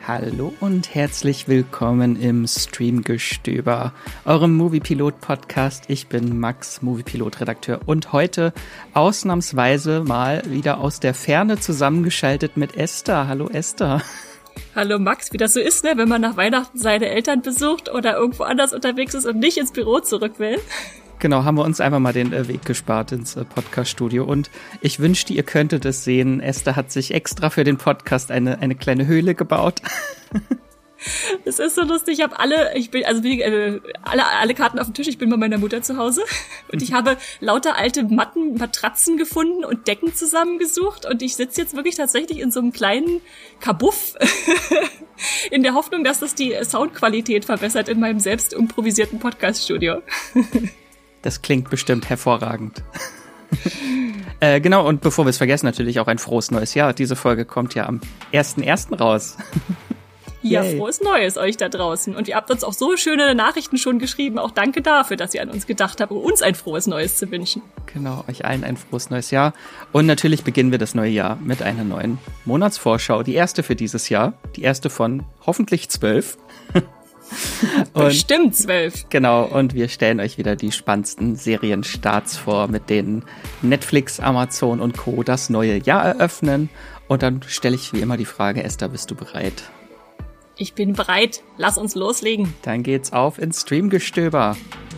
Hallo und herzlich willkommen im Streamgestöber, eurem Moviepilot-Podcast. Ich bin Max, Moviepilot-Redakteur und heute ausnahmsweise mal wieder aus der Ferne zusammengeschaltet mit Esther. Hallo Esther. Hallo Max, wie das so ist, ne, wenn man nach Weihnachten seine Eltern besucht oder irgendwo anders unterwegs ist und nicht ins Büro zurück will. Genau, haben wir uns einfach mal den Weg gespart ins Podcast-Studio und ich wünschte, ihr könntet es sehen. Esther hat sich extra für den Podcast eine kleine Höhle gebaut. Es ist so lustig, ich habe alle Karten auf dem Tisch, ich bin bei meiner Mutter zu Hause und ich habe lauter alte Matratzen gefunden und Decken zusammengesucht und ich sitze jetzt wirklich tatsächlich in so einem kleinen Kabuff in der Hoffnung, dass das die Soundqualität verbessert in meinem selbst improvisierten Podcast-Studio. Das klingt bestimmt hervorragend. Genau, und bevor wir es vergessen, natürlich auch ein frohes neues Jahr. Diese Folge kommt ja am 1.1. raus. Ja, frohes Neues euch da draußen. Und ihr habt uns auch so schöne Nachrichten schon geschrieben. Auch danke dafür, dass ihr an uns gedacht habt, um uns ein frohes Neues zu wünschen. Genau, euch allen ein frohes neues Jahr. Und natürlich beginnen wir das neue Jahr mit einer neuen Monatsvorschau. Die erste für dieses Jahr. Die erste von hoffentlich 12. Bestimmt 12. Genau, und wir stellen euch wieder die spannendsten Serienstarts vor, mit denen Netflix, Amazon und Co. das neue Jahr eröffnen. Und dann stelle ich wie immer die Frage, Esther, bist du bereit? Ich bin bereit. Lass uns loslegen. Dann geht's auf ins Streamgestöber.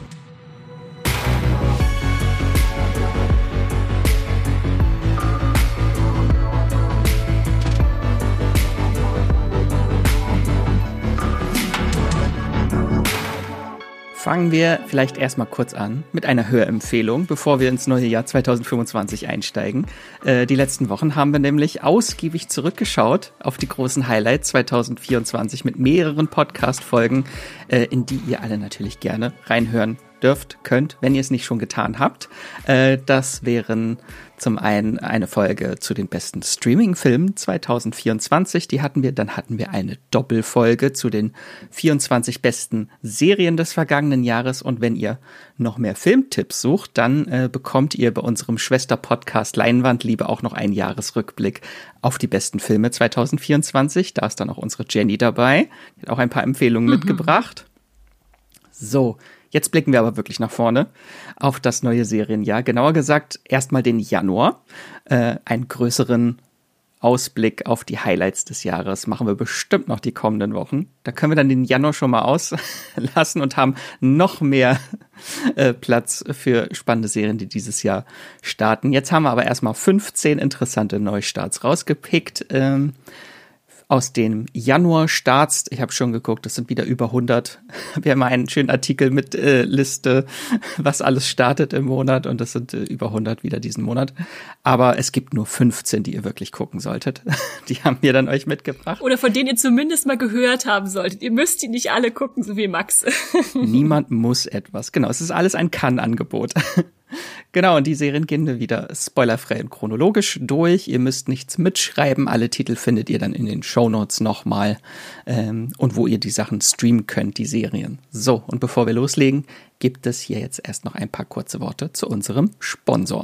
Fangen wir vielleicht erstmal kurz an mit einer Hörempfehlung, bevor wir ins neue Jahr 2025 einsteigen. Die letzten Wochen haben wir nämlich ausgiebig zurückgeschaut auf die großen Highlights 2024 mit mehreren Podcast-Folgen, in die ihr alle natürlich gerne reinhören dürft, könnt, wenn ihr es nicht schon getan habt. Das wären zum einen eine Folge zu den besten Streaming-Filmen 2024, die hatten wir. Dann hatten wir eine Doppelfolge zu den 24 besten Serien des vergangenen Jahres. Und wenn ihr noch mehr Filmtipps sucht, dann bekommt ihr bei unserem Schwester-Podcast Leinwandliebe auch noch einen Jahresrückblick auf die besten Filme 2024. Da ist dann auch unsere Jenny dabei. Die hat auch ein paar Empfehlungen mitgebracht. So, jetzt blicken wir aber wirklich nach vorne auf das neue Serienjahr. Genauer gesagt, erstmal den Januar. Einen größeren Ausblick auf die Highlights des Jahres machen wir bestimmt noch die kommenden Wochen. Da können wir dann den Januar schon mal auslassen und haben noch mehr Platz für spannende Serien, die dieses Jahr starten. Jetzt haben wir aber erstmal 15 interessante Neustarts rausgepickt. Aus dem Januar-Starts, ich habe schon geguckt, das sind wieder über 100. Wir haben einen schönen Artikel mit Liste, was alles startet im Monat und das sind über 100 wieder diesen Monat. Aber es gibt nur 15, die ihr wirklich gucken solltet. Die haben wir dann euch mitgebracht. Oder von denen ihr zumindest mal gehört haben solltet. Ihr müsst die nicht alle gucken, so wie Max. Niemand muss etwas. Genau, es ist alles ein Kann-Angebot. Genau, und die Serien gehen wir wieder spoilerfrei und chronologisch durch. Ihr müsst nichts mitschreiben. Alle Titel findet ihr dann in den Shownotes nochmal. Und wo ihr die Sachen streamen könnt, die Serien. So, und bevor wir loslegen, gibt es hier jetzt erst noch ein paar kurze Worte zu unserem Sponsor.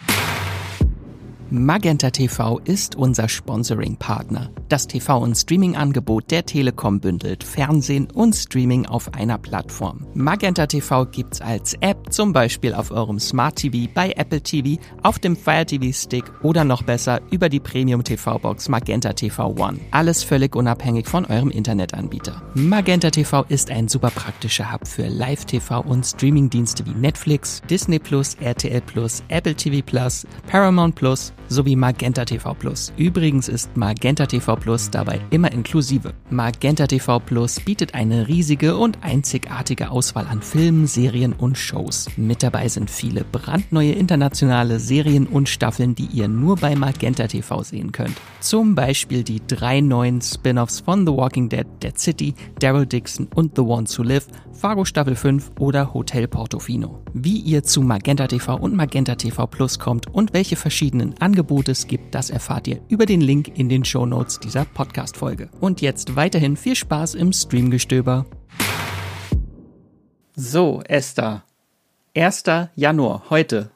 Magenta TV ist unser Sponsoring-Partner. Das TV- und Streaming-Angebot der Telekom bündelt Fernsehen und Streaming auf einer Plattform. Magenta TV gibt's als App, zum Beispiel auf eurem Smart TV, bei Apple TV, auf dem Fire TV Stick oder noch besser über die Premium TV-Box Magenta TV One. Alles völlig unabhängig von eurem Internetanbieter. Magenta TV ist ein super praktischer Hub für Live-TV und Streaming-Dienste wie Netflix, Disney+, RTL+, Apple TV+, Paramount+, sowie Magenta TV Plus. Übrigens ist Magenta TV Plus dabei immer inklusive. Magenta TV Plus bietet eine riesige und einzigartige Auswahl an Filmen, Serien und Shows. Mit dabei sind viele brandneue internationale Serien und Staffeln, die ihr nur bei Magenta TV sehen könnt. Zum Beispiel die 3 neuen Spin-offs von The Walking Dead, Dead City, Daryl Dixon und The Ones Who Live, Fargo Staffel 5 oder Hotel Portofino. Wie ihr zu Magenta TV und Magenta TV Plus kommt und welche verschiedenen Angebote es gibt, das erfahrt ihr über den Link in den Shownotes dieser Podcast-Folge. Und jetzt weiterhin viel Spaß im Streamgestöber. So, Esther. 1. Januar, heute.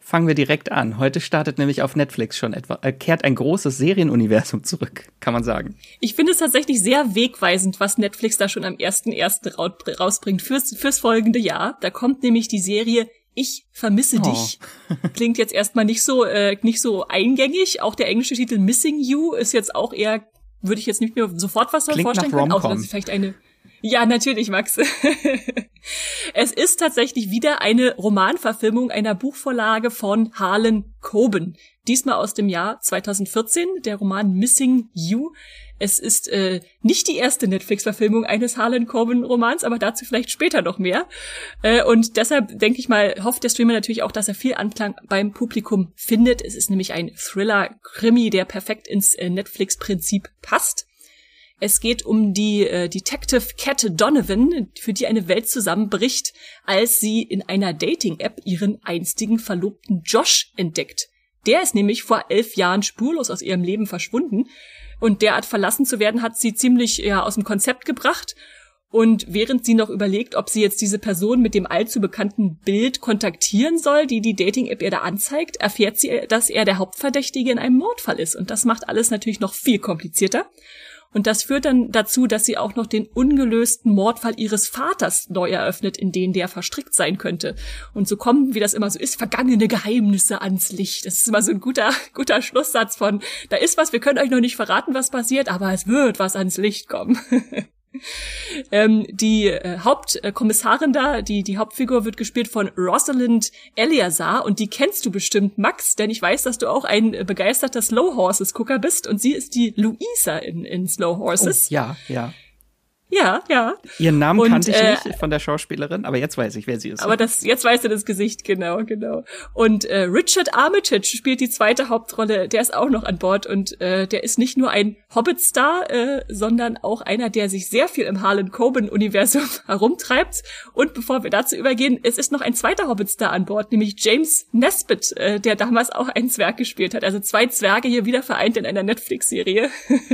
fangen wir direkt an. Heute startet nämlich auf Netflix kehrt ein großes Serienuniversum zurück, kann man sagen. Ich finde es tatsächlich sehr wegweisend, was Netflix da schon am 1.1. rausbringt fürs folgende Jahr. Da kommt nämlich die Serie Ich vermisse dich. Klingt jetzt erstmal nicht so eingängig. Auch der englische Titel Missing You ist jetzt auch eher, würde ich jetzt nicht mehr sofort was vorstellen können, außer dass es vielleicht eine. Ja, natürlich, Max. Es ist tatsächlich wieder eine Romanverfilmung einer Buchvorlage von Harlan Coben. Diesmal aus dem Jahr 2014, der Roman Missing You. Es ist nicht die erste Netflix-Verfilmung eines Harlan Coben-Romans, aber dazu vielleicht später noch mehr. Und deshalb, denke ich mal, hofft der Streamer natürlich auch, dass er viel Anklang beim Publikum findet. Es ist nämlich ein Thriller-Krimi, der perfekt ins Netflix-Prinzip passt. Es geht um die Detective Cat Donovan, für die eine Welt zusammenbricht, als sie in einer Dating-App ihren einstigen Verlobten Josh entdeckt. Der ist nämlich vor 11 Jahren spurlos aus ihrem Leben verschwunden. Und derart verlassen zu werden, hat sie ziemlich aus dem Konzept gebracht. Und während sie noch überlegt, ob sie jetzt diese Person mit dem allzu bekannten Bild kontaktieren soll, die Dating-App ihr da anzeigt, erfährt sie, dass er der Hauptverdächtige in einem Mordfall ist. Und das macht alles natürlich noch viel komplizierter. Und das führt dann dazu, dass sie auch noch den ungelösten Mordfall ihres Vaters neu eröffnet, in den der verstrickt sein könnte. Und so kommen, wie das immer so ist, vergangene Geheimnisse ans Licht. Das ist immer so ein guter Schlusssatz von, da ist was, wir können euch noch nicht verraten, was passiert, aber es wird was ans Licht kommen. Die Hauptkommissarin da, die Hauptfigur wird gespielt von Rosalind Eleazar und die kennst du bestimmt, Max, denn ich weiß, dass du auch ein begeisterter Slow Horses-Gucker bist und sie ist die Luisa in Slow Horses. Oh, ja. Ja. Ihren Namen kannte ich nicht von der Schauspielerin, aber jetzt weiß ich, wer sie ist. Aber jetzt weißt du das Gesicht, genau. Und Richard Armitage spielt die zweite Hauptrolle, der ist auch noch an Bord und der ist nicht nur ein Hobbit-Star, sondern auch einer, der sich sehr viel im Harlan Coben-Universum herumtreibt. Und bevor wir dazu übergehen, es ist noch ein zweiter Hobbit-Star an Bord, nämlich James Nesbitt, der damals auch einen Zwerg gespielt hat. Also 2 Zwerge hier wieder vereint in einer Netflix-Serie.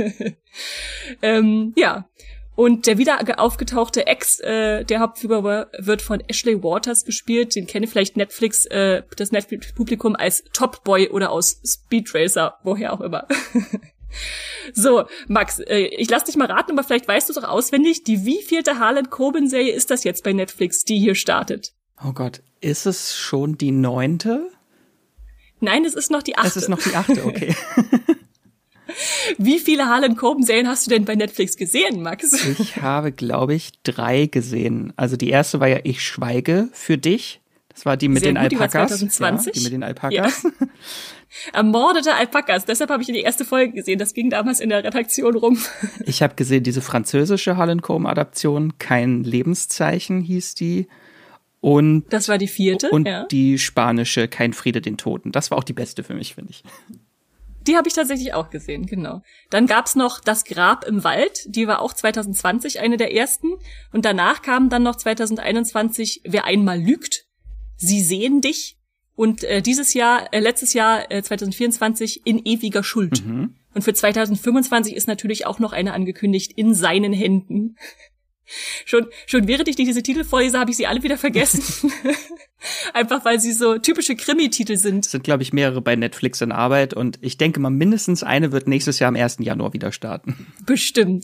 Ja. Und der wieder aufgetauchte Ex der Hauptfigur wird von Ashley Waters gespielt. Den kennt vielleicht das Netflix-Publikum als Top Boy oder aus Speed Racer, woher auch immer. So, Max, ich lass dich mal raten, aber vielleicht weißt du es auch auswendig. Die wievielte Harlan Coben-Serie ist das jetzt bei Netflix, die hier startet? Oh Gott, ist es schon die 9.? Nein, es ist noch die 8. Es ist noch die 8, okay. Wie viele Harlan Coben-Serien hast du denn bei Netflix gesehen, Max? Ich habe, glaube ich, 3 gesehen. Also die erste war ja Ich schweige für dich. Das war die mit den Alpakas. Die war 2020. Ja, die mit den Alpakas. Ja. Ermordete Alpakas. Deshalb habe ich die erste Folge gesehen. Das ging damals in der Redaktion rum. Ich habe gesehen, diese französische Harlan Coben-Adaption, Kein Lebenszeichen hieß die. Und das war die 4. Und ja. Die spanische Kein Friede den Toten. Das war auch die beste für mich, finde ich. Die habe ich tatsächlich auch gesehen, genau. Dann gab's noch Das Grab im Wald, die war auch 2020 eine der ersten. Und danach kam dann noch 2021 Wer einmal lügt, Sie sehen dich. Und letztes Jahr 2024 In ewiger Schuld. Mhm. Und für 2025 ist natürlich auch noch eine angekündigt, In seinen Händen. Schon während ich diese Titel vorlese, habe ich sie alle wieder vergessen. Einfach weil sie so typische Krimi-Titel sind. Es sind, glaube ich, mehrere bei Netflix in Arbeit und ich denke mal, mindestens eine wird nächstes Jahr am 1. Januar wieder starten. Bestimmt.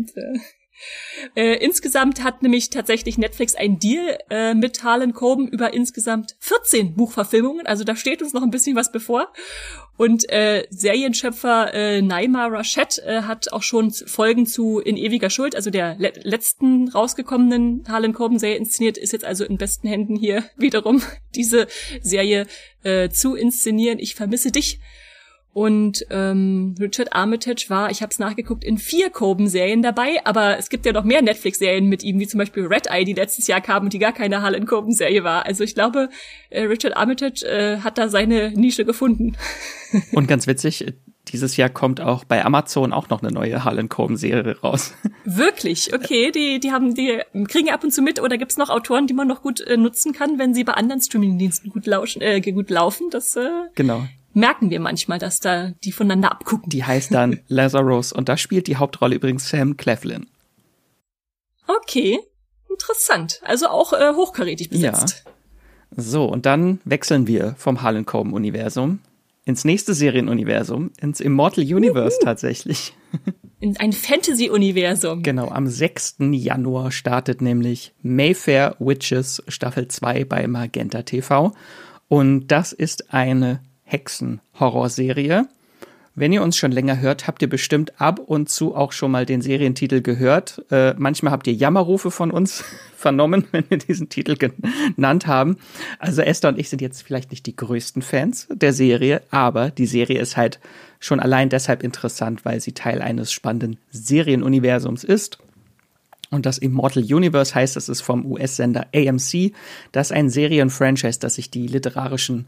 Insgesamt hat nämlich tatsächlich Netflix einen Deal mit Harlan Coben über insgesamt 14 Buchverfilmungen. Also da steht uns noch ein bisschen was bevor. Und Serienschöpfer Naima Rashid hat auch schon Folgen zu In ewiger Schuld, also der letzten rausgekommenen Harlan Coben-Serie inszeniert, ist jetzt also in besten Händen hier wiederum diese Serie zu inszenieren. Ich vermisse dich. Und Richard Armitage war, ich habe es nachgeguckt, in 4 Coben-Serien dabei, aber es gibt ja noch mehr Netflix-Serien mit ihm, wie zum Beispiel Red Eye, die letztes Jahr kam und die gar keine Harlan Coben-Serie war. Also ich glaube, Richard Armitage hat da seine Nische gefunden. Und ganz witzig, dieses Jahr kommt auch bei Amazon auch noch eine neue Harlan Coben-Serie raus. Wirklich? Okay, die kriegen ab und zu mit, oder gibt's noch Autoren, die man noch gut nutzen kann, wenn sie bei anderen Streaming-Diensten gut laufen? Das genau. Merken wir manchmal, dass da die voneinander abgucken. Die heißt dann Lazarus und da spielt die Hauptrolle übrigens Sam Claflin. Okay, interessant. Also auch hochkarätig besetzt. So, und dann wechseln wir vom Harlan Coben-Universum ins nächste Serienuniversum, ins Immortal Universe tatsächlich. In ein Fantasy-Universum. Genau, am 6. Januar startet nämlich Mayfair Witches Staffel 2 bei Magenta TV. Und das ist eine Hexen-Horrorserie. Wenn ihr uns schon länger hört, habt ihr bestimmt ab und zu auch schon mal den Serientitel gehört. Manchmal habt ihr Jammerrufe von uns vernommen, wenn wir diesen Titel genannt haben. Also Esther und ich sind jetzt vielleicht nicht die größten Fans der Serie, aber die Serie ist halt schon allein deshalb interessant, weil sie Teil eines spannenden Serienuniversums ist. Und das Immortal Universe heißt, es ist vom US-Sender AMC. Das ist ein Serienfranchise, das sich die literarische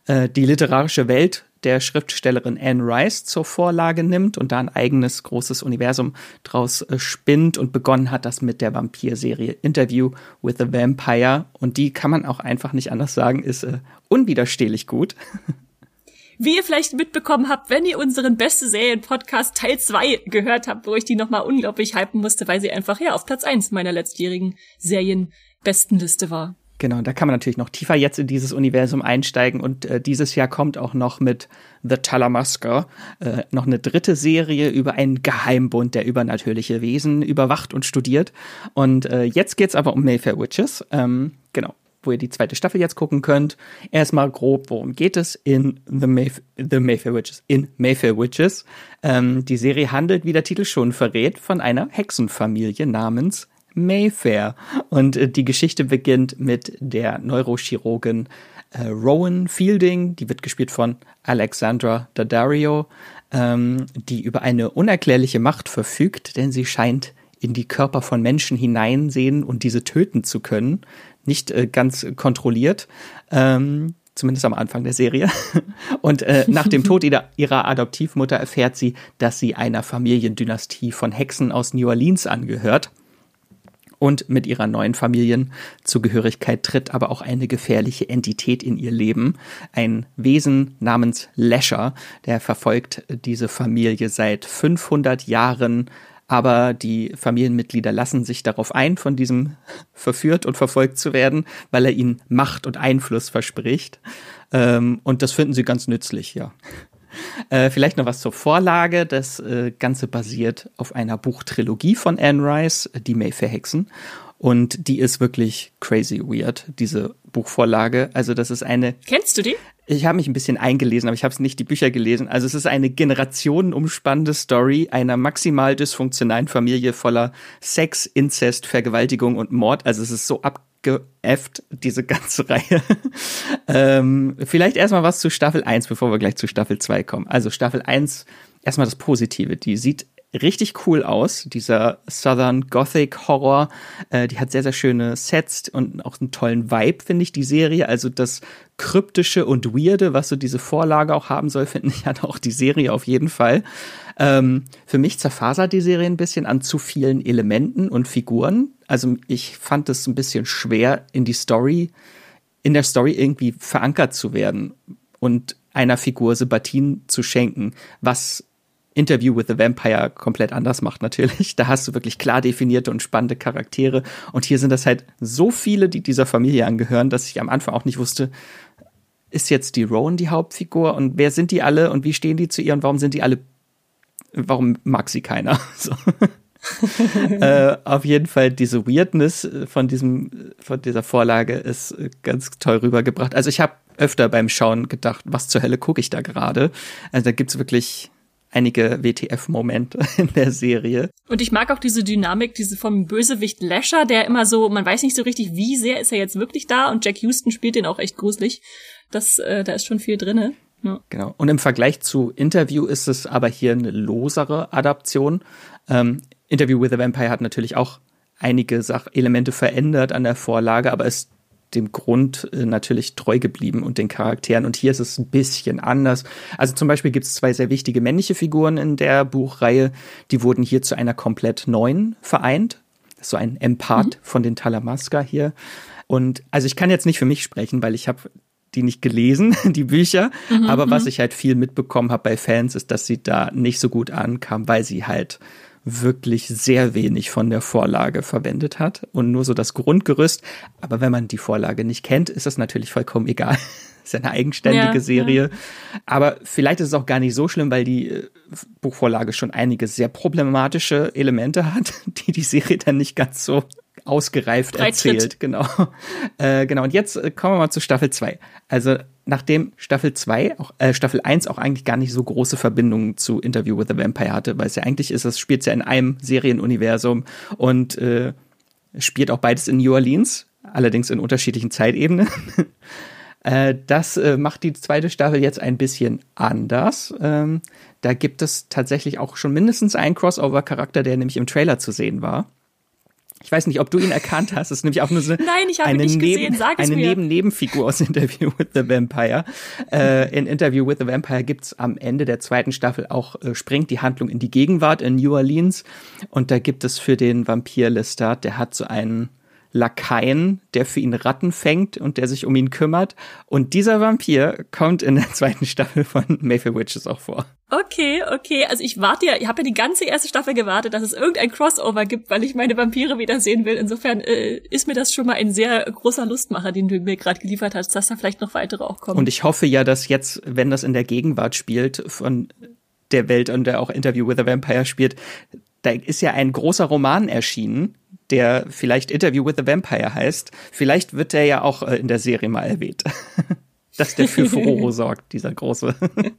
Welt der Schriftstellerin Anne Rice zur Vorlage nimmt und da ein eigenes großes Universum draus spinnt und begonnen hat das mit der Vampir-Serie Interview with the Vampire. Und die kann man auch einfach nicht anders sagen, ist unwiderstehlich gut. Wie ihr vielleicht mitbekommen habt, wenn ihr unseren beste Serien-Podcast Teil 2 gehört habt, wo ich die nochmal unglaublich hypen musste, weil sie einfach auf Platz 1 meiner letztjährigen Serien-Bestenliste war. Genau, da kann man natürlich noch tiefer jetzt in dieses Universum einsteigen und dieses Jahr kommt auch noch mit The Talamasca noch eine dritte Serie über einen Geheimbund, der übernatürliche Wesen überwacht und studiert. Und jetzt geht's aber um Mayfair Witches, genau, wo ihr die zweite Staffel jetzt gucken könnt. Erstmal grob, worum geht es in Mayfair Witches. Die Serie handelt, wie der Titel schon verrät, von einer Hexenfamilie namens Mayfair. Und die Geschichte beginnt mit der Neurochirurgin Rowan Fielding, die wird gespielt von Alexandra Daddario, die über eine unerklärliche Macht verfügt, denn sie scheint in die Körper von Menschen hineinsehen und diese töten zu können. Nicht ganz kontrolliert, zumindest am Anfang der Serie. Und nach dem Tod ihrer Adoptivmutter erfährt sie, dass sie einer Familiendynastie von Hexen aus New Orleans angehört. Und mit ihrer neuen Familienzugehörigkeit tritt aber auch eine gefährliche Entität in ihr Leben. Ein Wesen namens Lasher, der verfolgt diese Familie seit 500 Jahren. Aber die Familienmitglieder lassen sich darauf ein, von diesem verführt und verfolgt zu werden, weil er ihnen Macht und Einfluss verspricht. Und das finden sie ganz nützlich, ja. Vielleicht noch was zur Vorlage. Das Ganze basiert auf einer Buchtrilogie von Anne Rice, die Mayfair Hexen. Und die ist wirklich crazy weird, diese Buchvorlage. Also das ist eine... Kennst du die? Ich habe mich ein bisschen eingelesen, aber ich habe nicht die Bücher gelesen. Also es ist eine generationenumspannende Story einer maximal dysfunktionalen Familie voller Sex, Inzest, Vergewaltigung und Mord. Also es ist so abgeäfft, diese ganze Reihe. Vielleicht erstmal was zu Staffel 1, bevor wir gleich zu Staffel 2 kommen. Also Staffel 1, erstmal das Positive. Die sieht richtig cool aus, dieser Southern Gothic Horror. Die hat sehr, sehr schöne Sets und auch einen tollen Vibe, finde ich, die Serie. Also das Kryptische und Weirde, was so diese Vorlage auch haben soll, finde ich, hat auch die Serie auf jeden Fall. Für mich zerfasert die Serie ein bisschen an zu vielen Elementen und Figuren. Also ich fand es ein bisschen schwer, in der Story irgendwie verankert zu werden und einer Figur Sympathien zu schenken, was Interview with the Vampire komplett anders macht natürlich. Da hast du wirklich klar definierte und spannende Charaktere. Und hier sind das halt so viele, die dieser Familie angehören, dass ich am Anfang auch nicht wusste, ist jetzt die Rowan die Hauptfigur und wer sind die alle und wie stehen die zu ihr und warum mag sie keiner? So. Auf jeden Fall diese Weirdness von dieser Vorlage ist ganz toll rübergebracht. Also ich habe öfter beim Schauen gedacht, was zur Hölle gucke ich da gerade? Also da gibt's wirklich einige WTF-Momente in der Serie. Und ich mag auch diese Dynamik, diese vom Bösewicht Lasher, der immer so, man weiß nicht so richtig, wie sehr ist er jetzt wirklich da und Jack Houston spielt den auch echt gruselig. Da ist schon viel drinne. Ja. Genau. Und im Vergleich zu Interview ist es aber hier eine losere Adaption. Interview with the Vampire hat natürlich auch einige Elemente verändert an der Vorlage, aber ist dem Grund natürlich treu geblieben und den Charakteren. Und hier ist es ein bisschen anders. Also zum Beispiel gibt es 2 sehr wichtige männliche Figuren in der Buchreihe. Die wurden hier zu einer komplett neuen vereint. Das ist so ein Empath von den Talamasca hier. Und also ich kann jetzt nicht für mich sprechen, weil ich habe die nicht gelesen, die Bücher. Aber was ich halt viel mitbekommen habe bei Fans, ist, dass sie da nicht so gut ankam, weil sie halt wirklich sehr wenig von der Vorlage verwendet hat und nur so das Grundgerüst. Aber wenn man die Vorlage nicht kennt, ist das natürlich vollkommen egal. Ist ja eine eigenständige Serie. Ja. Aber vielleicht ist es auch gar nicht so schlimm, weil die Buchvorlage schon einige sehr problematische Elemente hat, die Serie dann nicht ganz so ausgereift erzählt. Genau. Und jetzt kommen wir mal zu Staffel 2. Also nachdem Staffel 1 auch eigentlich gar nicht so große Verbindungen zu Interview with the Vampire hatte, weil es ja eigentlich spielt es ja in einem Serienuniversum und spielt auch beides in New Orleans, allerdings in unterschiedlichen Zeitebenen. Das macht die zweite Staffel jetzt ein bisschen anders. Da gibt es tatsächlich auch schon mindestens einen Crossover-Charakter, der nämlich im Trailer zu sehen war. Ich weiß nicht, ob du ihn erkannt hast. Das ist nämlich auch nur so Nein, ich habe ihn nicht gesehen. Sag es mir. Eine Nebenfigur aus Interview with the Vampire. In Interview with the Vampire gibt's am Ende der zweiten Staffel auch, springt die Handlung in die Gegenwart in New Orleans. Und da gibt es für den Vampir Lestat, der hat so einen Lakaien, der für ihn Ratten fängt und der sich um ihn kümmert. Und dieser Vampir kommt in der zweiten Staffel von Mayfair Witches auch vor. Okay. Also ich habe ja die ganze erste Staffel gewartet, dass es irgendein Crossover gibt, weil ich meine Vampire wiedersehen will. Insofern ist mir das schon mal ein sehr großer Lustmacher, den du mir gerade geliefert hast, dass da vielleicht noch weitere auch kommen. Und ich hoffe ja, dass jetzt, wenn das in der Gegenwart spielt, von der Welt, und der auch Interview with the Vampire spielt, da ist ja ein großer Roman erschienen, der vielleicht Interview with the Vampire heißt. Vielleicht wird der ja auch in der Serie mal erwähnt. Dass der für Furore sorgt, dieser große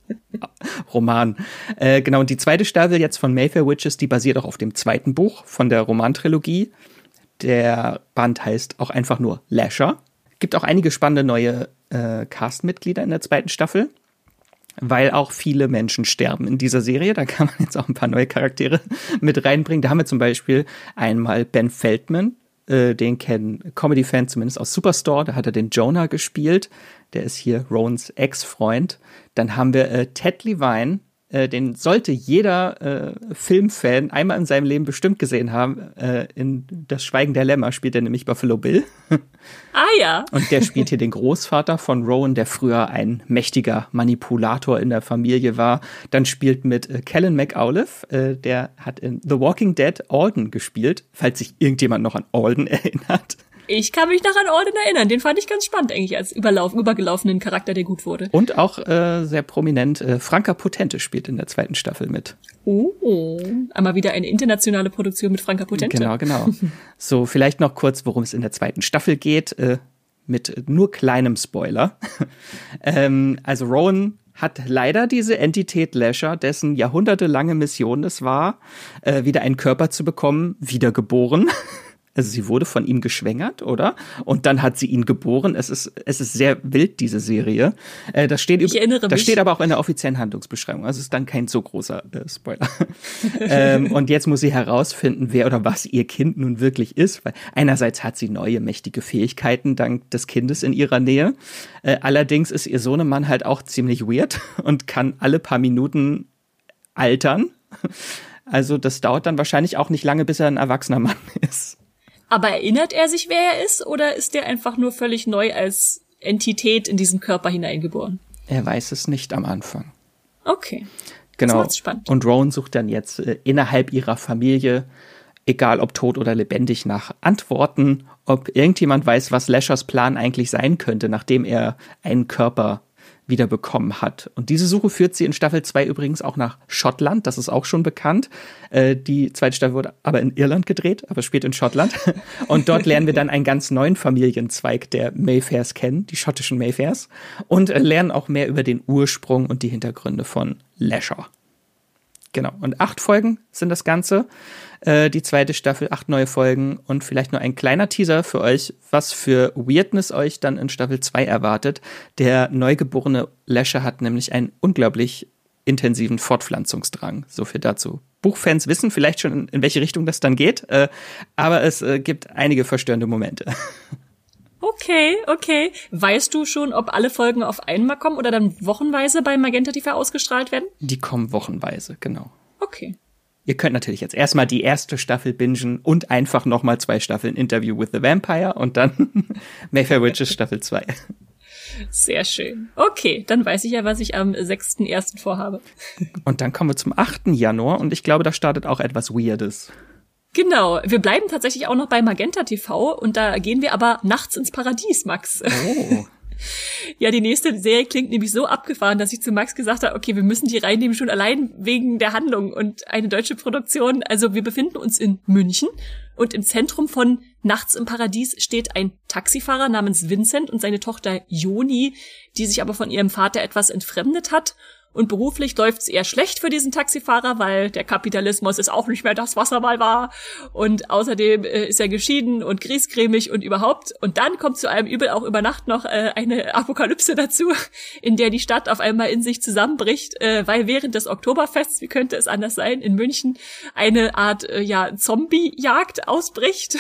Roman. Genau, und die zweite Staffel jetzt von Mayfair Witches, die basiert auch auf dem zweiten Buch von der Romantrilogie. Der Band heißt auch einfach nur Lasher. Gibt auch einige spannende neue Castmitglieder in der zweiten Staffel, weil auch viele Menschen sterben in dieser Serie. Da kann man jetzt auch ein paar neue Charaktere mit reinbringen. Da haben wir zum Beispiel einmal Ben Feldman, den kennen Comedy-Fans zumindest aus Superstore. Da hat er den Jonah gespielt. Der ist hier Rowans Ex-Freund. Dann haben wir Ted Levine. Den sollte jeder Filmfan einmal in seinem Leben bestimmt gesehen haben. In Das Schweigen der Lämmer spielt er nämlich Buffalo Bill. Ah ja. Und der spielt hier den Großvater von Rowan, der früher ein mächtiger Manipulator in der Familie war. Dann spielt mit Kellen McAuliffe, der hat in The Walking Dead Alden gespielt, falls sich irgendjemand noch an Alden erinnert. Ich kann mich noch an Alden erinnern. Den fand ich ganz spannend eigentlich als übergelaufenen Charakter, der gut wurde. Und auch sehr prominent Franka Potente spielt in der zweiten Staffel mit. Oh, einmal wieder eine internationale Produktion mit Franka Potente. Genau. So, vielleicht noch kurz, worum es in der zweiten Staffel geht, mit nur kleinem Spoiler. Also Rowan hat leider diese Entität Lasher, dessen jahrhundertelange Mission es war, wieder einen Körper zu bekommen, wiedergeboren. Also sie wurde von ihm geschwängert, oder? Und dann hat sie ihn geboren. Es ist sehr wild, diese Serie. Das steht aber auch in der offiziellen Handlungsbeschreibung. Also ist dann kein so großer Spoiler. Und jetzt muss sie herausfinden, wer oder was ihr Kind nun wirklich ist. Weil einerseits hat sie neue, mächtige Fähigkeiten dank des Kindes in ihrer Nähe. Allerdings ist ihr Sohnemann halt auch ziemlich weird und kann alle paar Minuten altern. Also das dauert dann wahrscheinlich auch nicht lange, bis er ein erwachsener Mann ist. Aber erinnert er sich, wer er ist, oder ist er einfach nur völlig neu als Entität in diesen Körper hineingeboren? Er weiß es nicht am Anfang. Okay. Genau. Das macht's spannend. Und Rowan sucht dann jetzt innerhalb ihrer Familie, egal ob tot oder lebendig, nach Antworten, ob irgendjemand weiß, was Lashers Plan eigentlich sein könnte, nachdem er einen Körper wieder bekommen hat. Und diese Suche führt sie in Staffel 2 übrigens auch nach Schottland, das ist auch schon bekannt. Die zweite Staffel wurde aber in Irland gedreht, aber spielt in Schottland. Und dort lernen wir dann einen ganz neuen Familienzweig der Mayfairs kennen, die schottischen Mayfairs, und lernen auch mehr über den Ursprung und die Hintergründe von Lasher. Genau, und 8 Folgen sind das Ganze. Die zweite Staffel, 8 neue Folgen und vielleicht nur ein kleiner Teaser für euch, was für Weirdness euch dann in Staffel 2 erwartet. Der neugeborene Lasher hat nämlich einen unglaublich intensiven Fortpflanzungsdrang. So viel dazu. Buchfans wissen vielleicht schon, in welche Richtung das dann geht, aber es gibt einige verstörende Momente. Okay. Weißt du schon, ob alle Folgen auf einmal kommen oder dann wochenweise bei Magenta TV ausgestrahlt werden? Die kommen wochenweise, genau. Okay. Ihr könnt natürlich jetzt erstmal die erste Staffel bingen und einfach nochmal 2 Staffeln Interview with the Vampire und dann Mayfair Witches Staffel 2. Sehr schön. Okay, dann weiß ich ja, was ich am 6.1. vorhabe. Und dann kommen wir zum 8. Januar und ich glaube, da startet auch etwas Weirdes. Genau, wir bleiben tatsächlich auch noch bei Magenta TV und da gehen wir aber nachts ins Paradies, Max. Oh. Ja, die nächste Serie klingt nämlich so abgefahren, dass ich zu Max gesagt habe, okay, wir müssen die reinnehmen, schon allein wegen der Handlung und eine deutsche Produktion. Also wir befinden uns in München und im Zentrum von Nachts im Paradies steht ein Taxifahrer namens Vincent und seine Tochter Joni, die sich aber von ihrem Vater etwas entfremdet hat. Und beruflich läuft's eher schlecht für diesen Taxifahrer, weil der Kapitalismus ist auch nicht mehr das, was er mal war. Und außerdem ist er geschieden und griesgrämig und überhaupt. Und dann kommt zu allem Übel auch über Nacht noch eine Apokalypse dazu, in der die Stadt auf einmal in sich zusammenbricht, weil während des Oktoberfests, wie könnte es anders sein, in München eine Art Zombie-Jagd ausbricht.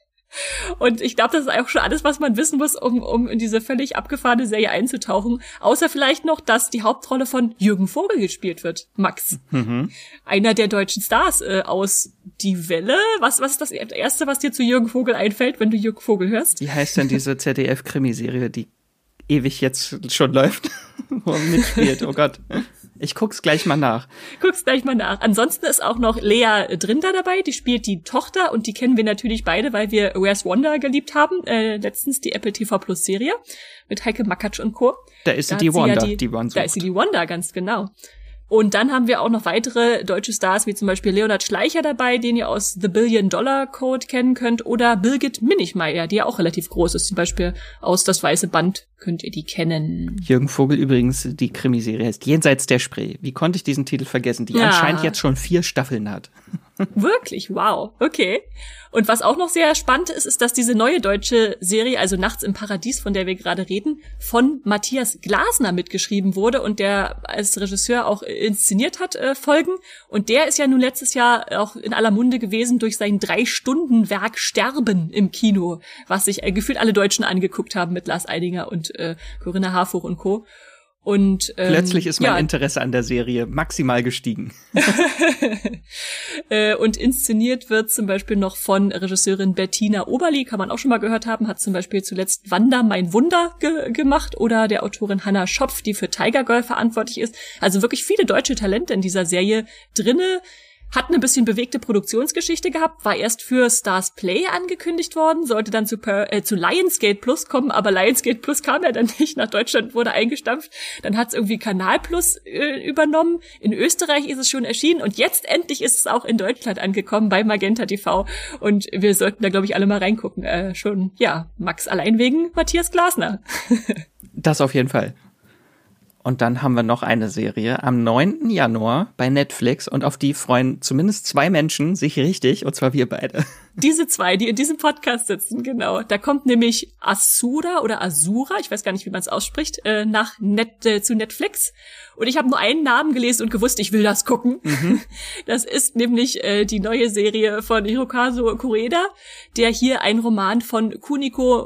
Und ich glaube, das ist auch schon alles, was man wissen muss, um in diese völlig abgefahrene Serie einzutauchen. Außer vielleicht noch, dass die Hauptrolle von Jürgen Vogel gespielt wird. Max. Mhm. Einer der deutschen Stars aus Die Welle. Was ist das Erste, was dir zu Jürgen Vogel einfällt, wenn du Jürgen Vogel hörst? Wie heißt denn diese ZDF-Krimiserie, die ewig jetzt schon läuft, wo er mitspielt? Oh Gott. Ich guck's gleich mal nach. Ansonsten ist auch noch Lea Drinder dabei, die spielt die Tochter und die kennen wir natürlich beide, weil wir Where's Wanda geliebt haben. Letztens die Apple TV Plus Serie mit Heike Makatsch und Co. Da ist sie die Wanda, die man sucht. Da ist sie die Wanda, ganz genau. Und dann haben wir auch noch weitere deutsche Stars, wie zum Beispiel Leonhard Schleicher dabei, den ihr aus The Billion Dollar Code kennen könnt, oder Birgit Minichmayr, die ja auch relativ groß ist, zum Beispiel aus Das Weiße Band könnt ihr die kennen. Jürgen Vogel übrigens, die Krimiserie heißt Jenseits der Spree. Wie konnte ich diesen Titel vergessen, die anscheinend jetzt schon 4 Staffeln hat. Wirklich? Wow. Okay. Und was auch noch sehr spannend ist, ist, dass diese neue deutsche Serie, also Nachts im Paradies, von der wir gerade reden, von Matthias Glasner mitgeschrieben wurde und der als Regisseur auch inszeniert hat, Folgen. Und der ist ja nun letztes Jahr auch in aller Munde gewesen durch sein 3-Stunden-Werk Sterben im Kino, was sich gefühlt alle Deutschen angeguckt haben mit Lars Eidinger und Corinna Harfouch und Co. Und plötzlich ist mein Interesse an der Serie maximal gestiegen. Und inszeniert wird zum Beispiel noch von Regisseurin Bettina Oberli, kann man auch schon mal gehört haben, hat zum Beispiel zuletzt Wanda mein Wunder gemacht oder der Autorin Hannah Schopf, die für Tiger Girl verantwortlich ist. Also wirklich viele deutsche Talente in dieser Serie drinne. Hat eine bisschen bewegte Produktionsgeschichte gehabt, war erst für Stars Play angekündigt worden, sollte dann zu Lionsgate Plus kommen, aber Lionsgate Plus kam ja dann nicht nach Deutschland, wurde eingestampft. Dann hat es irgendwie Kanal Plus übernommen. In Österreich ist es schon erschienen und jetzt endlich ist es auch in Deutschland angekommen bei Magenta TV. Und wir sollten da, glaube ich, alle mal reingucken. Max, allein wegen Matthias Glasner. Das auf jeden Fall. Und dann haben wir noch eine Serie am 9. Januar bei Netflix und auf die freuen zumindest 2 Menschen sich richtig, und zwar wir beide. Diese 2, die in diesem Podcast sitzen, genau. Da kommt nämlich Asura, ich weiß gar nicht, wie man es ausspricht, zu Netflix. Und ich habe nur einen Namen gelesen und gewusst, ich will das gucken. Mhm. Das ist nämlich die neue Serie von Hirokazu Koreeda, der hier einen Roman von Kuniko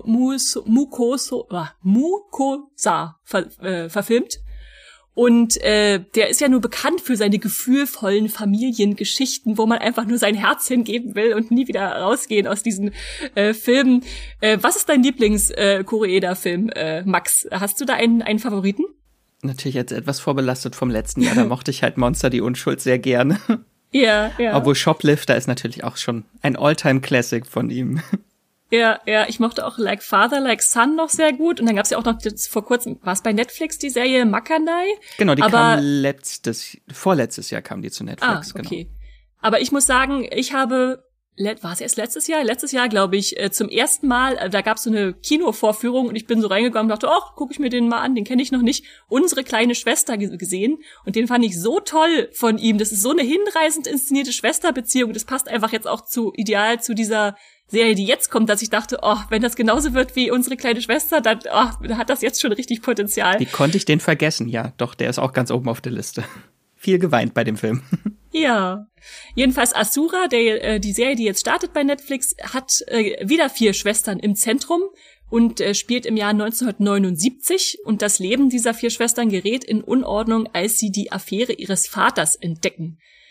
Mukosa verfilmt. Und der ist ja nur bekannt für seine gefühlvollen Familiengeschichten, wo man einfach nur sein Herz hingeben will und nie wieder rausgehen aus diesen Filmen. Was ist dein Lieblings-Koreeda-Film, Max? Hast du da einen Favoriten? Natürlich jetzt etwas vorbelastet vom letzten Jahr. Da mochte ich halt Monster die Unschuld sehr gerne. Ja. Obwohl Shoplifter ist natürlich auch schon ein All-Time-Classic von ihm. Ja, ich mochte auch Like Father, Like Son noch sehr gut. Und dann gab's ja auch noch vor kurzem, war es bei Netflix die Serie Makanai? Genau, die kam vorletztes Jahr kam die zu Netflix. Okay. Genau. Aber ich muss sagen, war es erst letztes Jahr? Letztes Jahr, glaube ich, zum ersten Mal, da gab's so eine Kinovorführung und ich bin so reingegangen und dachte, guck ich mir den mal an, den kenne ich noch nicht. Unsere kleine Schwester gesehen und den fand ich so toll von ihm. Das ist so eine hinreißend inszenierte Schwesterbeziehung. Das passt einfach jetzt auch ideal zu dieser Serie, die jetzt kommt, dass ich dachte, wenn das genauso wird wie unsere kleine Schwester, dann hat das jetzt schon richtig Potenzial. Wie konnte ich den vergessen? Ja, doch, der ist auch ganz oben auf der Liste. Viel geweint bei dem Film. Ja, jedenfalls Asura, die Serie, die jetzt startet bei Netflix, hat wieder 4 Schwestern im Zentrum und spielt im Jahr 1979 und das Leben dieser 4 Schwestern gerät in Unordnung, als sie die Affäre ihres Vaters entdecken.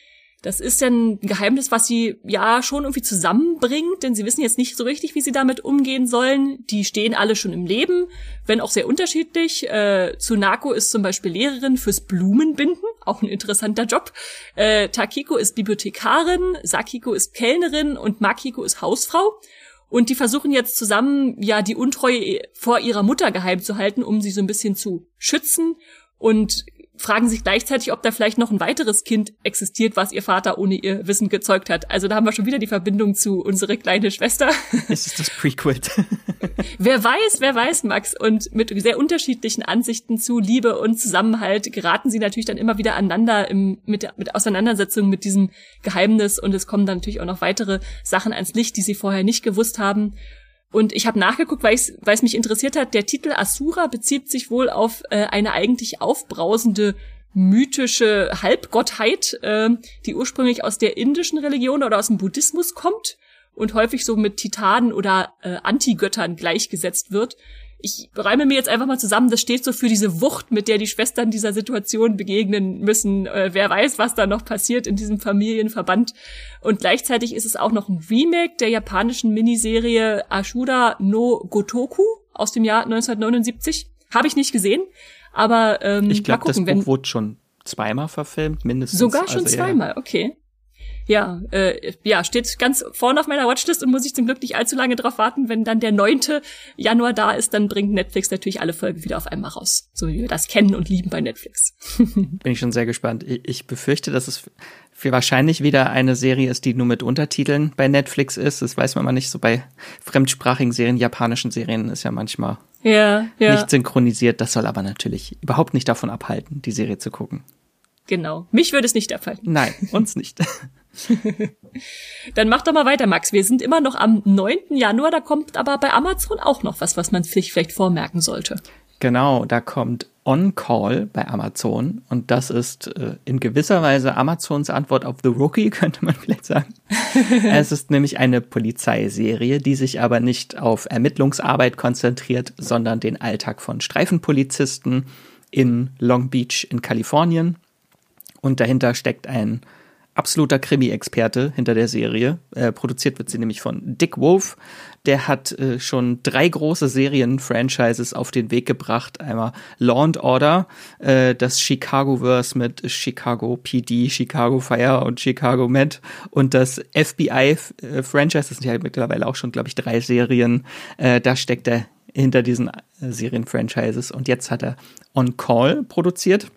Das ist ja ein Geheimnis, was sie ja schon irgendwie zusammenbringt, denn sie wissen jetzt nicht so richtig, wie sie damit umgehen sollen. Die stehen alle schon im Leben, wenn auch sehr unterschiedlich. Tsunako ist zum Beispiel Lehrerin fürs Blumenbinden, auch ein interessanter Job. Takiko ist Bibliothekarin, Sakiko ist Kellnerin und Makiko ist Hausfrau. Und die versuchen jetzt zusammen, ja, die Untreue vor ihrer Mutter geheim zu halten, um sie so ein bisschen zu schützen, und fragen sich gleichzeitig, ob da vielleicht noch ein weiteres Kind existiert, was ihr Vater ohne ihr Wissen gezeugt hat. Also da haben wir schon wieder die Verbindung zu unsere kleine Schwester. Es ist das Prequel. Wer weiß, Max. Und mit sehr unterschiedlichen Ansichten zu Liebe und Zusammenhalt geraten sie natürlich dann immer wieder aneinander mit Auseinandersetzungen mit diesem Geheimnis. Und es kommen dann natürlich auch noch weitere Sachen ans Licht, die sie vorher nicht gewusst haben. Und ich habe nachgeguckt, weil es mich interessiert hat, der Titel Asura bezieht sich wohl auf eine eigentlich aufbrausende mythische Halbgottheit, die ursprünglich aus der indischen Religion oder aus dem Buddhismus kommt und häufig so mit Titanen oder Antigöttern gleichgesetzt wird. Ich räume mir jetzt einfach mal zusammen, das steht so für diese Wucht, mit der die Schwestern dieser Situation begegnen müssen. Wer weiß, was da noch passiert in diesem Familienverband. Und gleichzeitig ist es auch noch ein Remake der japanischen Miniserie Ashura no Gotoku aus dem Jahr 1979. Habe ich nicht gesehen, aber ich glaube, das Buch wurde schon zweimal verfilmt, mindestens. Sogar schon zweimal, okay. Ja, steht ganz vorne auf meiner Watchlist und muss ich zum Glück nicht allzu lange drauf warten. Wenn dann der 9. Januar da ist, dann bringt Netflix natürlich alle Folgen wieder auf einmal raus. So wie wir das kennen und lieben bei Netflix. Bin ich schon sehr gespannt. Ich befürchte, dass es wahrscheinlich wieder eine Serie ist, die nur mit Untertiteln bei Netflix ist. Das weiß man mal nicht. So bei fremdsprachigen Serien, japanischen Serien ist ja manchmal nicht synchronisiert. Das soll aber natürlich überhaupt nicht davon abhalten, die Serie zu gucken. Genau. Mich würde es nicht abhalten. Nein, uns nicht. Dann mach doch mal weiter, Max. Wir sind immer noch am 9. Januar, da kommt aber bei Amazon auch noch was man sich vielleicht vormerken sollte. Genau, da kommt On Call bei Amazon und das ist in gewisser Weise Amazons Antwort auf The Rookie, könnte man vielleicht sagen. Es ist nämlich eine Polizeiserie, die sich aber nicht auf Ermittlungsarbeit konzentriert, sondern den Alltag von Streifenpolizisten in Long Beach in Kalifornien. Und dahinter steckt ein absoluter Krimi-Experte hinter der Serie. Produziert wird sie nämlich von Dick Wolf. Der hat schon 3 große Serien-Franchises auf den Weg gebracht. Einmal Law & Order, das Chicagoverse mit Chicago PD, Chicago Fire und Chicago Med und das FBI-Franchise. Das sind ja mittlerweile auch schon, glaube ich, 3 Serien. Da steckt er hinter diesen Serien-Franchises. Und jetzt hat er On Call produziert.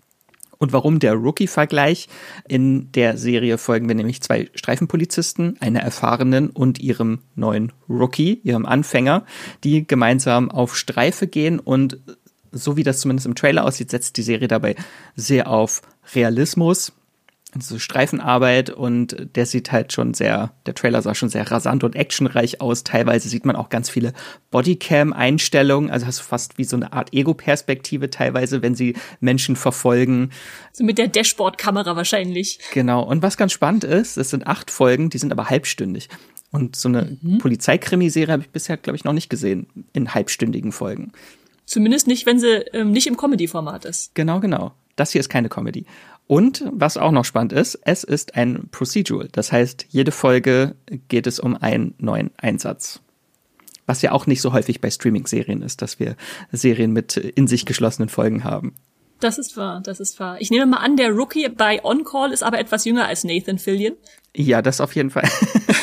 Und warum der Rookie-Vergleich? In der Serie folgen wir nämlich 2 Streifenpolizisten, einer erfahrenen und ihrem neuen Rookie, ihrem Anfänger, die gemeinsam auf Streife gehen. Und so wie das zumindest im Trailer aussieht, setzt die Serie dabei sehr auf Realismus, also Streifenarbeit, und der sieht halt schon der Trailer sah schon sehr rasant und actionreich aus. Teilweise sieht man auch ganz viele Bodycam-Einstellungen, also hast du fast wie so eine Art Ego-Perspektive teilweise, wenn sie Menschen verfolgen. So mit der Dashboard-Kamera wahrscheinlich. Genau, und was ganz spannend ist, es sind 8 Folgen, die sind aber halbstündig. Und so eine Polizeikrimiserie habe ich bisher, glaube ich, noch nicht gesehen in halbstündigen Folgen. Zumindest nicht, wenn sie nicht im Comedy-Format ist. Genau. Das hier ist keine Comedy. Und was auch noch spannend ist, es ist ein Procedural. Das heißt, jede Folge geht es um einen neuen Einsatz. Was ja auch nicht so häufig bei Streaming-Serien ist, dass wir Serien mit in sich geschlossenen Folgen haben. Das ist wahr. Ich nehme mal an, der Rookie bei On Call ist aber etwas jünger als Nathan Fillion. Ja, das auf jeden Fall.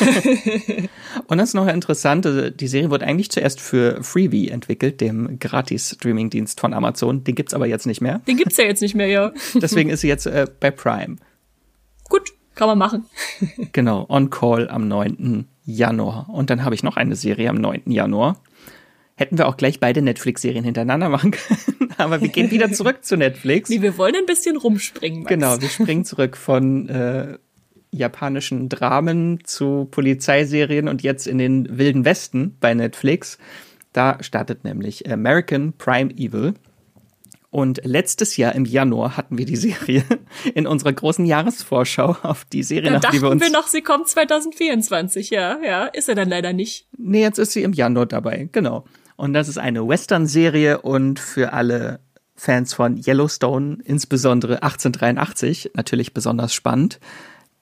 Und das ist noch interessant, die Serie wurde eigentlich zuerst für Freevee entwickelt, dem Gratis-Streaming-Dienst von Amazon. Den gibt's aber jetzt nicht mehr. Den gibt's ja jetzt nicht mehr, ja. Deswegen ist sie jetzt bei Prime. Gut, kann man machen. Genau, On Call am 9. Januar. Und dann habe ich noch eine Serie am 9. Januar. Hätten wir auch gleich beide Netflix-Serien hintereinander machen können. Aber wir gehen wieder zurück zu Netflix. Nee, wir wollen ein bisschen rumspringen, Max. Genau, wir springen zurück von japanischen Dramen zu Polizeiserien und jetzt in den Wilden Westen bei Netflix. Da startet nämlich American Prime Evil. Und letztes Jahr im Januar hatten wir die Serie in unserer großen Jahresvorschau auf die Serie, nach die wir uns... dachten wir noch, sie kommt 2024, ja, ist er dann leider nicht. Nee, jetzt ist sie im Januar dabei, genau. Und das ist eine Western-Serie und für alle Fans von Yellowstone, insbesondere 1883, natürlich besonders spannend.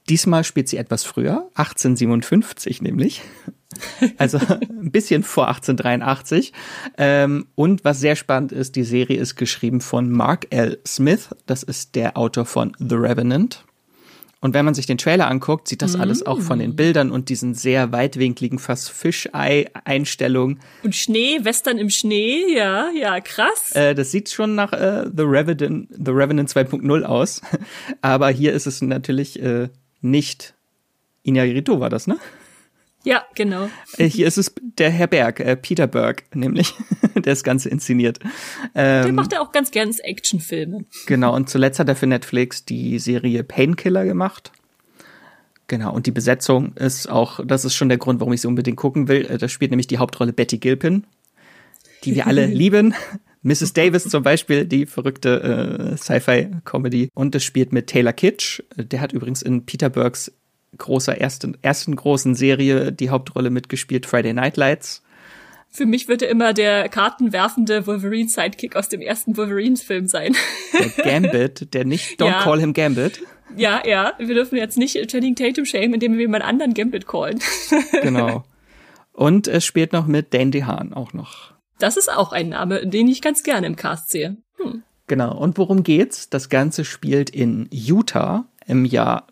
Diesmal spielt sie etwas früher, 1857 nämlich. Also ein bisschen vor 1883. Und was sehr spannend ist, die Serie ist geschrieben von Mark L. Smith. Das ist der Autor von The Revenant. Und wenn man sich den Trailer anguckt, sieht das alles auch von den Bildern und diesen sehr weitwinkligen, fast Fischei-Einstellungen. Und Schnee, Western im Schnee, ja, krass. Das sieht schon nach The Revenant 2.0 aus. Aber hier ist es natürlich nicht Iñárritu war das, ne? Ja, genau. Hier ist es der Herr Berg, Peter Berg, nämlich, der das Ganze inszeniert. Der macht ja auch ganz gern Actionfilme. Genau, und zuletzt hat er für Netflix die Serie Painkiller gemacht. Genau, und die Besetzung ist auch, das ist schon der Grund, warum ich sie unbedingt gucken will. Da spielt nämlich die Hauptrolle Betty Gilpin, die wir alle lieben. Mrs. Davis zum Beispiel, die verrückte Sci-Fi-Comedy. Und es spielt mit Taylor Kitsch. Der hat übrigens in Peter Bergs ersten großen Serie die Hauptrolle mitgespielt, Friday Night Lights. Für mich wird er immer der kartenwerfende Wolverine-Sidekick aus dem ersten Wolverine-Film sein. Der Gambit, der nicht Don't Call Him Gambit. Ja, wir dürfen jetzt nicht Channing Tatum shamen, indem wir jemand anderen Gambit callen. Genau. Und es spielt noch mit Dane DeHaan auch noch. Das ist auch ein Name, den ich ganz gerne im Cast sehe. Genau. Und worum geht's? Das Ganze spielt in Utah im Jahr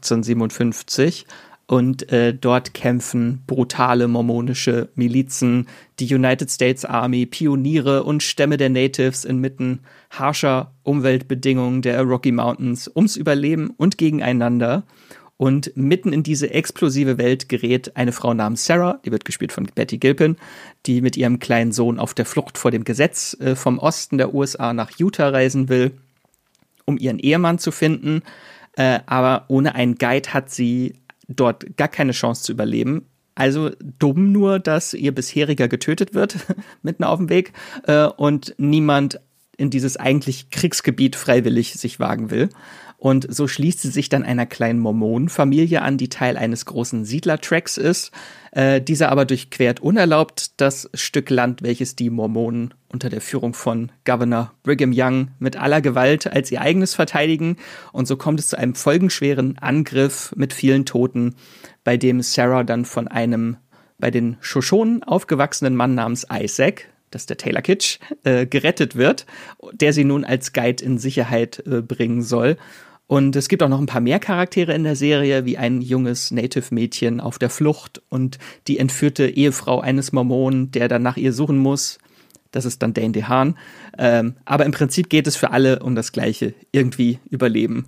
1857 und dort kämpfen brutale mormonische Milizen, die United States Army, Pioniere und Stämme der Natives inmitten harscher Umweltbedingungen der Rocky Mountains ums Überleben und gegeneinander. Und mitten in diese explosive Welt gerät eine Frau namens Sarah, die wird gespielt von Betty Gilpin, die mit ihrem kleinen Sohn auf der Flucht vor dem Gesetz vom Osten der USA nach Utah reisen will, um ihren Ehemann zu finden. Aber ohne einen Guide hat sie dort gar keine Chance zu überleben. Also dumm nur, dass ihr bisheriger getötet wird, mitten auf dem Weg, und niemand in dieses eigentlich Kriegsgebiet freiwillig sich wagen will. Und so schließt sie sich dann einer kleinen Mormonenfamilie an, die Teil eines großen Siedlertracks ist. Dieser aber durchquert unerlaubt das Stück Land, welches die Mormonen unter der Führung von Governor Brigham Young mit aller Gewalt als ihr eigenes verteidigen. Und so kommt es zu einem folgenschweren Angriff mit vielen Toten, bei dem Sarah dann von einem bei den Shoshonen aufgewachsenen Mann namens Isaac, das ist der Taylor Kitsch, gerettet wird, der sie nun als Guide in Sicherheit bringen soll. Und es gibt auch noch ein paar mehr Charaktere in der Serie, wie ein junges Native-Mädchen auf der Flucht und die entführte Ehefrau eines Mormonen, der dann nach ihr suchen muss. Das ist dann Dane DeHaan. Aber im Prinzip geht es für alle um das Gleiche, irgendwie überleben.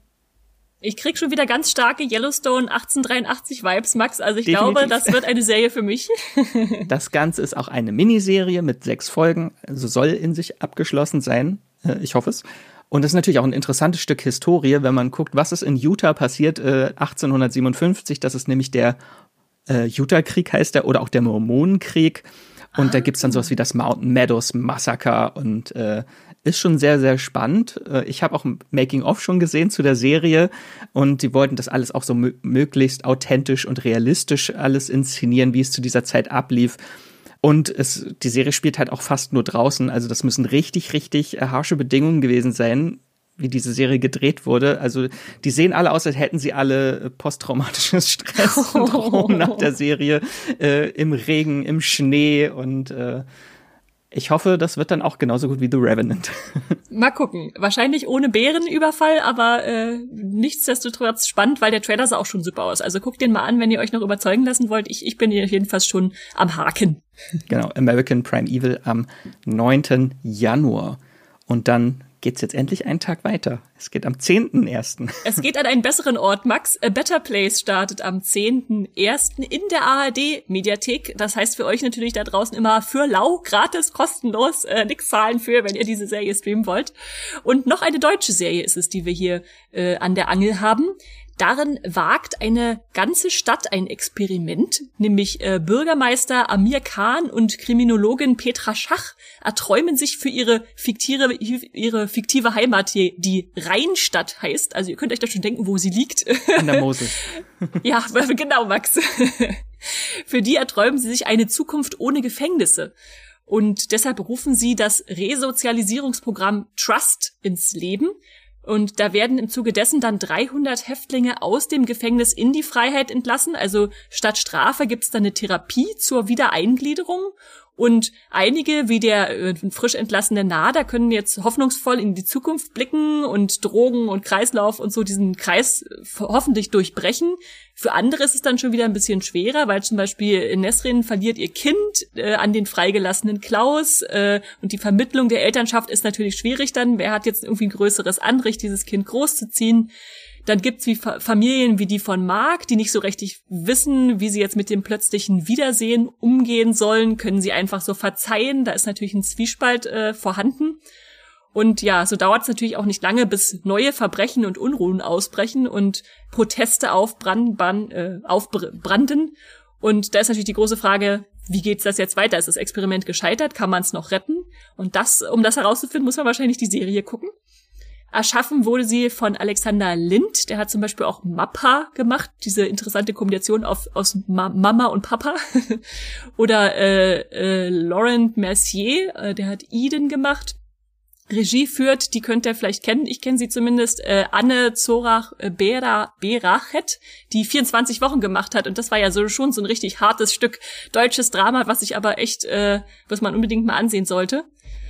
Ich krieg schon wieder ganz starke Yellowstone 1883-Vibes, Max. Also ich glaube, das wird eine Serie für mich. Das Ganze ist auch eine Miniserie mit 6 Folgen, also soll in sich abgeschlossen sein. Ich hoffe es. Und das ist natürlich auch ein interessantes Stück Historie, wenn man guckt, was ist in Utah passiert 1857. Das ist nämlich der Utah-Krieg heißt der, oder auch der Mormonenkrieg. Und da gibt's dann sowas wie das Mountain Meadows Massaker und ist schon sehr, sehr spannend. Ich habe auch ein Making-of schon gesehen zu der Serie und die wollten das alles auch so möglichst authentisch und realistisch alles inszenieren, wie es zu dieser Zeit ablief. Und die Serie spielt halt auch fast nur draußen, also das müssen richtig, richtig harsche Bedingungen gewesen sein, wie diese Serie gedreht wurde. Also die sehen alle aus, als hätten sie alle posttraumatisches Stresssyndrom nach der Serie, im Regen, im Schnee und ich hoffe, das wird dann auch genauso gut wie The Revenant. Mal gucken. Wahrscheinlich ohne Bärenüberfall, aber nichtsdestotrotz spannend, weil der Trailer sah auch schon super aus. Also guckt den mal an, wenn ihr euch noch überzeugen lassen wollt. Ich bin hier jedenfalls schon am Haken. Genau, American Prime Evil am 9. Januar. Und dann geht's jetzt endlich einen Tag weiter. Es geht am 10.1. Es geht an einen besseren Ort, Max. A Better Place startet am 10.1. in der ARD-Mediathek. Das heißt für euch natürlich da draußen immer für lau, gratis, kostenlos, nix zahlen für, wenn ihr diese Serie streamen wollt. Und noch eine deutsche Serie ist es, die wir hier an der Angel haben. Darin wagt eine ganze Stadt ein Experiment, nämlich Bürgermeister Amir Khan und Kriminologin Petra Schach erträumen sich für ihre fiktive Heimat, die Rheinstadt heißt. Also ihr könnt euch da schon denken, wo sie liegt. An der Mosel. Ja, genau, Max. Für die erträumen sie sich eine Zukunft ohne Gefängnisse. Und deshalb rufen sie das Resozialisierungsprogramm Trust ins Leben. Und da werden im Zuge dessen dann 300 Häftlinge aus dem Gefängnis in die Freiheit entlassen. Also statt Strafe gibt's dann eine Therapie zur Wiedereingliederung. Und einige, wie der frisch entlassene Nader, können jetzt hoffnungsvoll in die Zukunft blicken und Drogen und Kreislauf und so diesen Kreis hoffentlich durchbrechen. Für andere ist es dann schon wieder ein bisschen schwerer, weil zum Beispiel Nesrin verliert ihr Kind an den freigelassenen Klaus und die Vermittlung der Elternschaft ist natürlich schwierig dann. Wer hat jetzt irgendwie ein größeres Anrecht, dieses Kind großzuziehen? Dann gibt's Familien wie die von Mark, die nicht so richtig wissen, wie sie jetzt mit dem plötzlichen Wiedersehen umgehen sollen. Können sie einfach so verzeihen? Da ist natürlich ein Zwiespalt vorhanden. Und ja, so dauert es natürlich auch nicht lange, bis neue Verbrechen und Unruhen ausbrechen und Proteste aufbranden. Und da ist natürlich die große Frage, wie geht's das jetzt weiter? Ist das Experiment gescheitert? Kann man es noch retten? Und um das herauszufinden, muss man wahrscheinlich die Serie gucken. Erschaffen wurde sie von Alexander Lind, der hat zum Beispiel auch Mappa gemacht, diese interessante Kombination aus Mama und Papa. Oder Laurent Mercier, der hat Eden gemacht. Regie führt, die könnt ihr vielleicht kennen, ich kenne sie zumindest, Anne Zorach Berachet, die 24 Wochen gemacht hat. Und das war ja schon so ein richtig hartes Stück deutsches Drama, was ich aber echt, was man unbedingt mal ansehen sollte.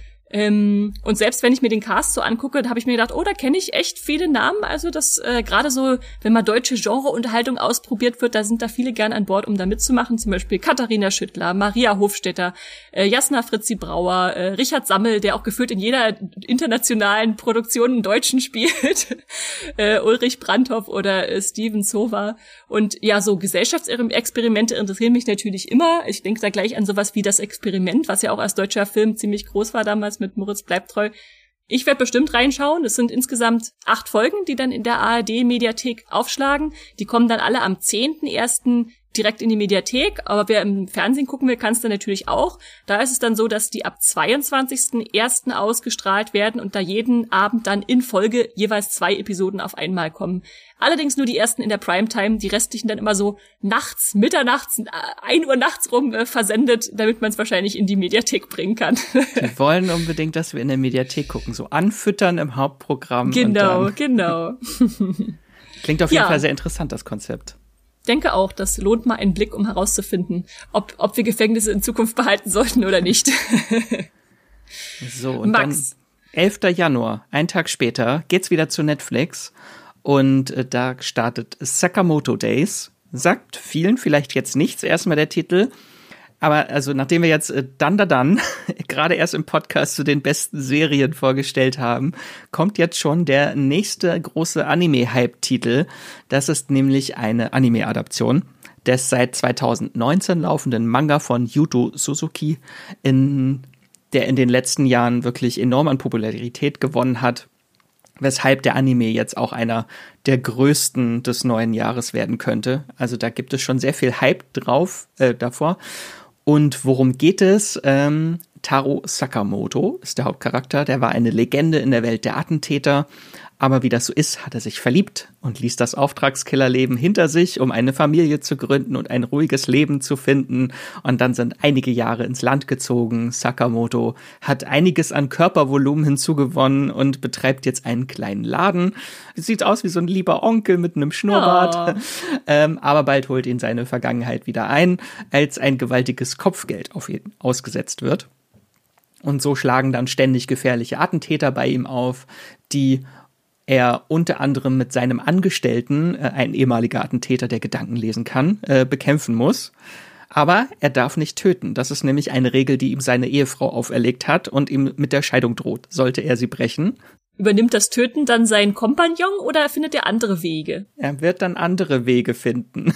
Und selbst wenn ich mir den Cast so angucke, da habe ich mir gedacht, da kenne ich echt viele Namen. Also das gerade so, wenn mal deutsche Genreunterhaltung ausprobiert wird, da sind da viele gern an Bord, um da mitzumachen. Zum Beispiel Katharina Schüttler, Maria Hofstetter, Jasna Fritzi Brauer, Richard Sammel, der auch gefühlt in jeder internationalen Produktion einen Deutschen spielt, Ulrich Brandhoff oder Steven Sova. Und ja, so Gesellschaftsexperimente interessieren mich natürlich immer. Ich denke da gleich an sowas wie Das Experiment, was ja auch als deutscher Film ziemlich groß war damals mit Moritz bleibt treu. Ich werde bestimmt reinschauen. Es sind insgesamt 8 Folgen, die dann in der ARD-Mediathek aufschlagen. Die kommen dann alle am 10.01. direkt in die Mediathek. Aber wer im Fernsehen gucken will, kann es dann natürlich auch. Da ist es dann so, dass die ab 22.01. ausgestrahlt werden und da jeden Abend dann in Folge jeweils 2 Episoden auf einmal kommen. Allerdings nur die ersten in der Primetime, die restlichen dann immer so nachts, mitternachts, 1 Uhr nachts rum versendet, damit man es wahrscheinlich in die Mediathek bringen kann. Die wollen unbedingt, dass wir in der Mediathek gucken, so anfüttern im Hauptprogramm. Genau. Klingt auf jeden Fall sehr interessant, das Konzept. Denke auch, das lohnt mal einen Blick, um herauszufinden, ob wir Gefängnisse in Zukunft behalten sollten oder nicht. So, und Max. Dann 11. Januar, einen Tag später, geht's wieder zu Netflix. Und da startet Sakamoto Days. Sagt vielen vielleicht jetzt nichts, erstmal der Titel. Aber also nachdem wir jetzt dann gerade erst im Podcast zu den besten Serien vorgestellt haben, kommt jetzt schon der nächste große Anime-Hype-Titel. Das ist nämlich eine Anime-Adaption des seit 2019 laufenden Manga von Yuto Suzuki, der in den letzten Jahren wirklich enorm an Popularität gewonnen hat. Weshalb der Anime jetzt auch einer der größten des neuen Jahres werden könnte. Also da gibt es schon sehr viel Hype davor. Und worum geht es? Taro Sakamoto ist der Hauptcharakter. Der war eine Legende in der Welt der Attentäter. Aber wie das so ist, hat er sich verliebt und ließ das Auftragskillerleben hinter sich, um eine Familie zu gründen und ein ruhiges Leben zu finden. Und dann sind einige Jahre ins Land gezogen. Sakamoto hat einiges an Körpervolumen hinzugewonnen und betreibt jetzt einen kleinen Laden. Sieht aus wie so ein lieber Onkel mit einem Schnurrbart. Oh. Aber bald holt ihn seine Vergangenheit wieder ein, als ein gewaltiges Kopfgeld auf ihn ausgesetzt wird. Und so schlagen dann ständig gefährliche Attentäter bei ihm auf, die er unter anderem mit seinem Angestellten, ein ehemaliger Attentäter, der Gedanken lesen kann, bekämpfen muss. Aber er darf nicht töten. Das ist nämlich eine Regel, die ihm seine Ehefrau auferlegt hat und ihm mit der Scheidung droht, sollte er sie brechen. Übernimmt das Töten dann sein Kompagnon oder findet er andere Wege? Er wird dann andere Wege finden.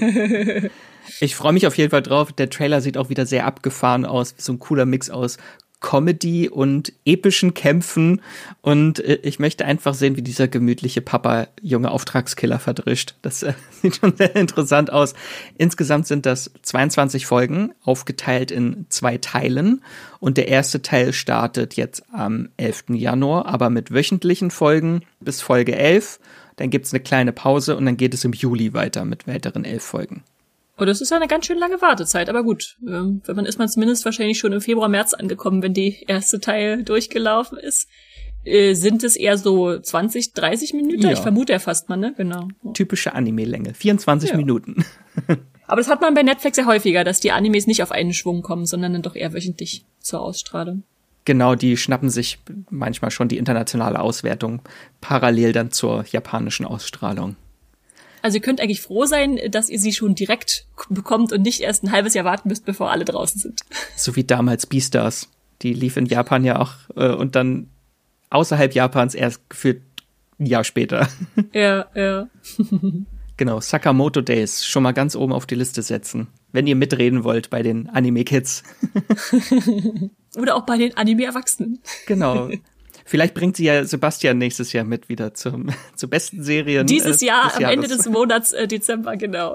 Ich freue mich auf jeden Fall drauf. Der Trailer sieht auch wieder sehr abgefahren aus. So ein cooler Mix aus Comedy und epischen Kämpfen, und ich möchte einfach sehen, wie dieser gemütliche Papa junge Auftragskiller verdrischt. Das sieht schon sehr interessant aus. Insgesamt sind das 22 Folgen, aufgeteilt in 2 Teilen, und der erste Teil startet jetzt am 11. Januar, aber mit wöchentlichen Folgen bis Folge 11. Dann gibt's eine kleine Pause und dann geht es im Juli weiter mit weiteren 11 Folgen. Oh, das ist ja eine ganz schön lange Wartezeit, aber gut. Ist man zumindest wahrscheinlich schon im Februar, März angekommen, wenn die erste Teil durchgelaufen ist. Sind es eher so 20, 30 Minuten? Ja. Ich vermute ja fast mal, ne? Genau. Typische Anime-Länge. 24 Minuten. Aber das hat man bei Netflix ja häufiger, dass die Animes nicht auf einen Schwung kommen, sondern dann doch eher wöchentlich zur Ausstrahlung. Genau, die schnappen sich manchmal schon die internationale Auswertung parallel dann zur japanischen Ausstrahlung. Also ihr könnt eigentlich froh sein, dass ihr sie schon direkt bekommt und nicht erst ein halbes Jahr warten müsst, bevor alle draußen sind. So wie damals Beastars. Die lief in Japan ja auch und dann außerhalb Japans erst gefühlt ein Jahr später. Ja. Genau, Sakamoto Days schon mal ganz oben auf die Liste setzen, wenn ihr mitreden wollt bei den Anime-Kids. Oder auch bei den Anime-Erwachsenen. Genau. Vielleicht bringt sie ja Sebastian nächstes Jahr mit wieder zur besten Serien. Dieses Jahr, am Ende des Monats Dezember, genau.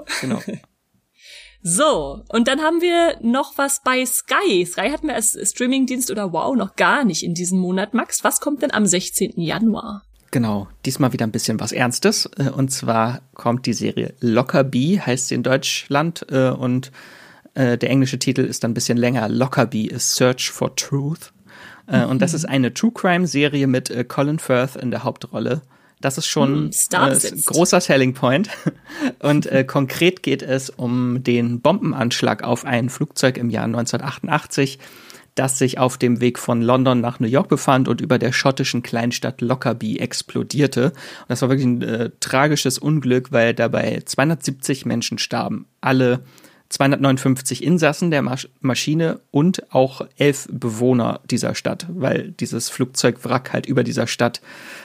So, und dann haben wir noch was bei Sky. Sky hatten wir als Streamingdienst oder Wow noch gar nicht in diesem Monat. Max, was kommt denn am 16. Januar? Genau, diesmal wieder ein bisschen was Ernstes. Und zwar kommt die Serie Lockerbie, heißt sie in Deutschland. Und der englische Titel ist dann ein bisschen länger. Lockerbie, A Search for Truth. Und das ist eine True-Crime-Serie mit Colin Firth in der Hauptrolle. Das ist schon ein großer Selling Point. Und konkret geht es um den Bombenanschlag auf ein Flugzeug im Jahr 1988, das sich auf dem Weg von London nach New York befand und über der schottischen Kleinstadt Lockerbie explodierte. Und das war wirklich ein tragisches Unglück, weil dabei 270 Menschen starben. Alle 259 Insassen der Maschine und auch 11 Bewohner dieser Stadt, weil dieses Flugzeugwrack halt über dieser Stadt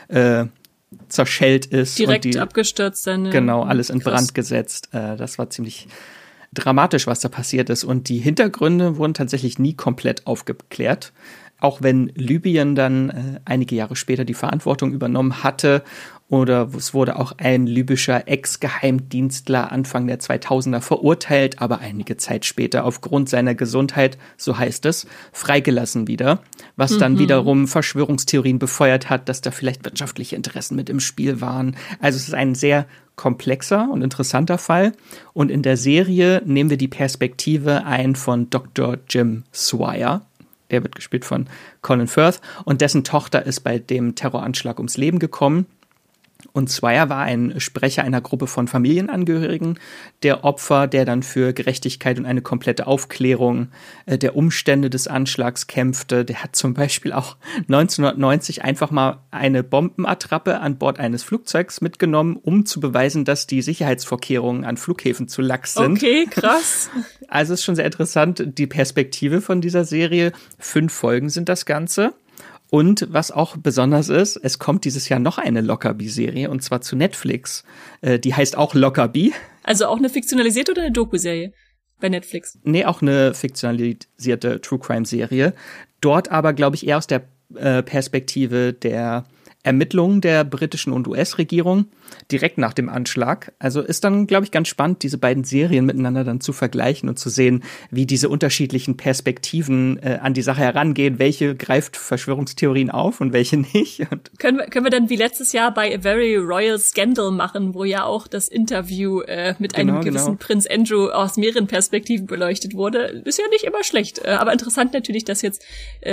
zerschellt ist. Direkt abgestürzt dann. Genau, alles in Brand gesetzt. Das war ziemlich dramatisch, was da passiert ist. Und die Hintergründe wurden tatsächlich nie komplett aufgeklärt. Auch wenn Libyen dann einige Jahre später die Verantwortung übernommen hatte. Oder es wurde auch ein libyscher Ex-Geheimdienstler Anfang der 2000er verurteilt, aber einige Zeit später aufgrund seiner Gesundheit, so heißt es, freigelassen wieder. Was dann wiederum Verschwörungstheorien befeuert hat, dass da vielleicht wirtschaftliche Interessen mit im Spiel waren. Also es ist ein sehr komplexer und interessanter Fall. Und in der Serie nehmen wir die Perspektive ein von Dr. Jim Swire. Der wird gespielt von Colin Firth. Und dessen Tochter ist bei dem Terroranschlag ums Leben gekommen. Und Swire war ein Sprecher einer Gruppe von Familienangehörigen der Opfer, der dann für Gerechtigkeit und eine komplette Aufklärung der Umstände des Anschlags kämpfte. Der hat zum Beispiel auch 1990 einfach mal eine Bombenattrappe an Bord eines Flugzeugs mitgenommen, um zu beweisen, dass die Sicherheitsvorkehrungen an Flughäfen zu lax sind. Okay, krass. Also ist schon sehr interessant, die Perspektive von dieser Serie. 5 Folgen sind das Ganze. Und was auch besonders ist, es kommt dieses Jahr noch eine Lockerbie-Serie, und zwar zu Netflix. Die heißt auch Lockerbie. Also auch eine fiktionalisierte oder eine Doku-Serie bei Netflix? Nee, auch eine fiktionalisierte True-Crime-Serie. Dort aber, glaube ich, eher aus der Perspektive der Ermittlungen der britischen und US-Regierung direkt nach dem Anschlag. Also ist dann, glaube ich, ganz spannend, diese beiden Serien miteinander dann zu vergleichen und zu sehen, wie diese unterschiedlichen Perspektiven an die Sache herangehen. Welche greift Verschwörungstheorien auf und welche nicht. Und können wir dann wie letztes Jahr bei A Very Royal Scandal machen, wo ja auch das Interview mit einem gewissen Prinz Andrew aus mehreren Perspektiven beleuchtet wurde. Ist ja nicht immer schlecht. Aber interessant natürlich, dass jetzt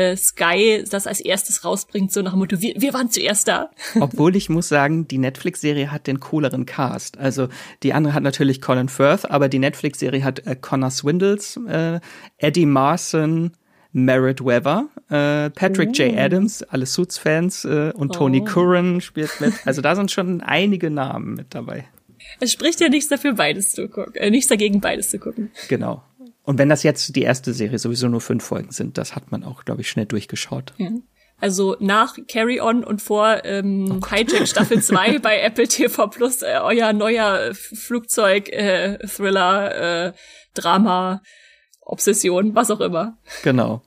Sky das als erstes rausbringt, so nach dem Motto, wir waren zuerst da. Obwohl ich muss sagen, die Netflix-Serie hat den cooleren Cast. Also die andere hat natürlich Colin Firth, aber die Netflix-Serie hat Connor Swindells, Eddie Marson, Merritt Wever, Patrick J. Adams, alle Suits-Fans und Tony Curran spielt mit. Also da sind schon einige Namen mit dabei. Es spricht ja nichts dafür, beides zu gucken, nichts dagegen, beides zu gucken. Genau. Und wenn das jetzt die erste Serie sowieso nur 5 Folgen sind, das hat man auch, glaube ich, schnell durchgeschaut. Ja. Also nach Carry On und vor Hijack Staffel 2 bei Apple TV Plus, euer neuer Flugzeug, Thriller, Drama, Obsession, was auch immer. Genau.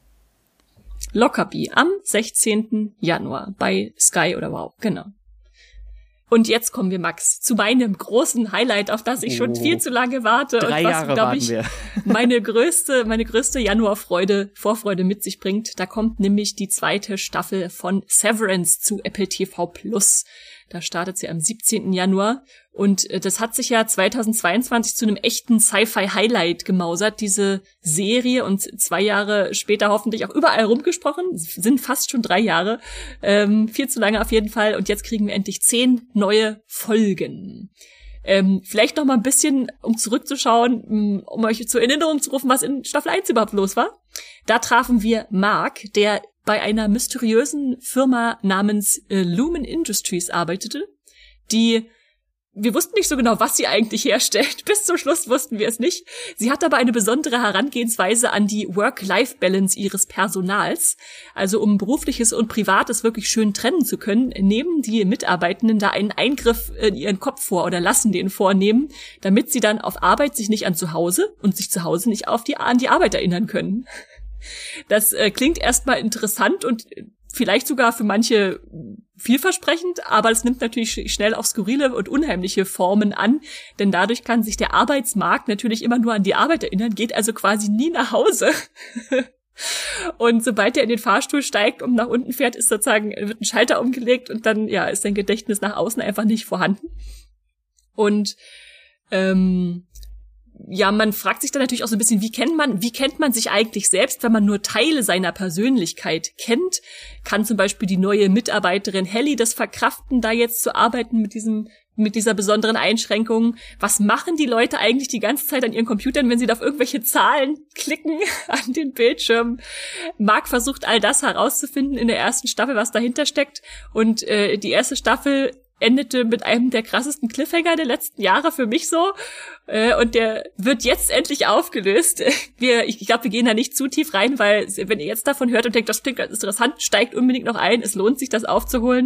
Lockerbie am 16. Januar bei Sky oder Wow, genau. Und jetzt kommen wir, Max, zu meinem großen Highlight, auf das ich schon viel zu lange warte. 3 und was, Jahre glaube ich, meine größte Vorfreude mit sich bringt. Da kommt nämlich die 2. Staffel von Severance zu Apple TV Plus. Da startet sie am 17. Januar. Und das hat sich ja 2022 zu einem echten Sci-Fi-Highlight gemausert, diese Serie. Und 2 Jahre später hoffentlich auch überall rumgesprochen. Sind fast schon 3 Jahre. Viel zu lange auf jeden Fall. Und jetzt kriegen wir endlich 10 neue Folgen. Vielleicht noch mal ein bisschen, um zurückzuschauen, um euch zur Erinnerung zu rufen, was in Staffel 1 überhaupt los war. Da trafen wir Mark, der bei einer mysteriösen Firma namens Lumen Industries arbeitete, wir wussten nicht so genau, was sie eigentlich herstellt. Bis zum Schluss wussten wir es nicht. Sie hat aber eine besondere Herangehensweise an die Work-Life-Balance ihres Personals. Also um Berufliches und Privates wirklich schön trennen zu können, nehmen die Mitarbeitenden da einen Eingriff in ihren Kopf vor oder lassen den vornehmen, damit sie dann auf Arbeit sich nicht an zu Hause und sich zu Hause nicht an die Arbeit erinnern können. Das klingt erstmal interessant und vielleicht sogar für manche vielversprechend, aber es nimmt natürlich schnell auch skurrile und unheimliche Formen an, denn dadurch kann sich der Arbeitsmarkt natürlich immer nur an die Arbeit erinnern, geht also quasi nie nach Hause. Und sobald er in den Fahrstuhl steigt und nach unten fährt, wird ein Schalter umgelegt und dann, ist sein Gedächtnis nach außen einfach nicht vorhanden. Und, man fragt sich dann natürlich auch so ein bisschen, wie kennt man sich eigentlich selbst, wenn man nur Teile seiner Persönlichkeit kennt? Kann zum Beispiel die neue Mitarbeiterin Helly das verkraften, da jetzt zu arbeiten mit dieser besonderen Einschränkung? Was machen die Leute eigentlich die ganze Zeit an ihren Computern, wenn sie da auf irgendwelche Zahlen klicken an den Bildschirm? Mark versucht all das herauszufinden in der ersten Staffel, was dahinter steckt. Und die erste Staffel endete mit einem der krassesten Cliffhanger der letzten Jahre für mich so. Und der wird jetzt endlich aufgelöst. Ich glaube, wir gehen da nicht zu tief rein, weil wenn ihr jetzt davon hört und denkt, das klingt ganz interessant, steigt unbedingt noch ein. Es lohnt sich, das aufzuholen.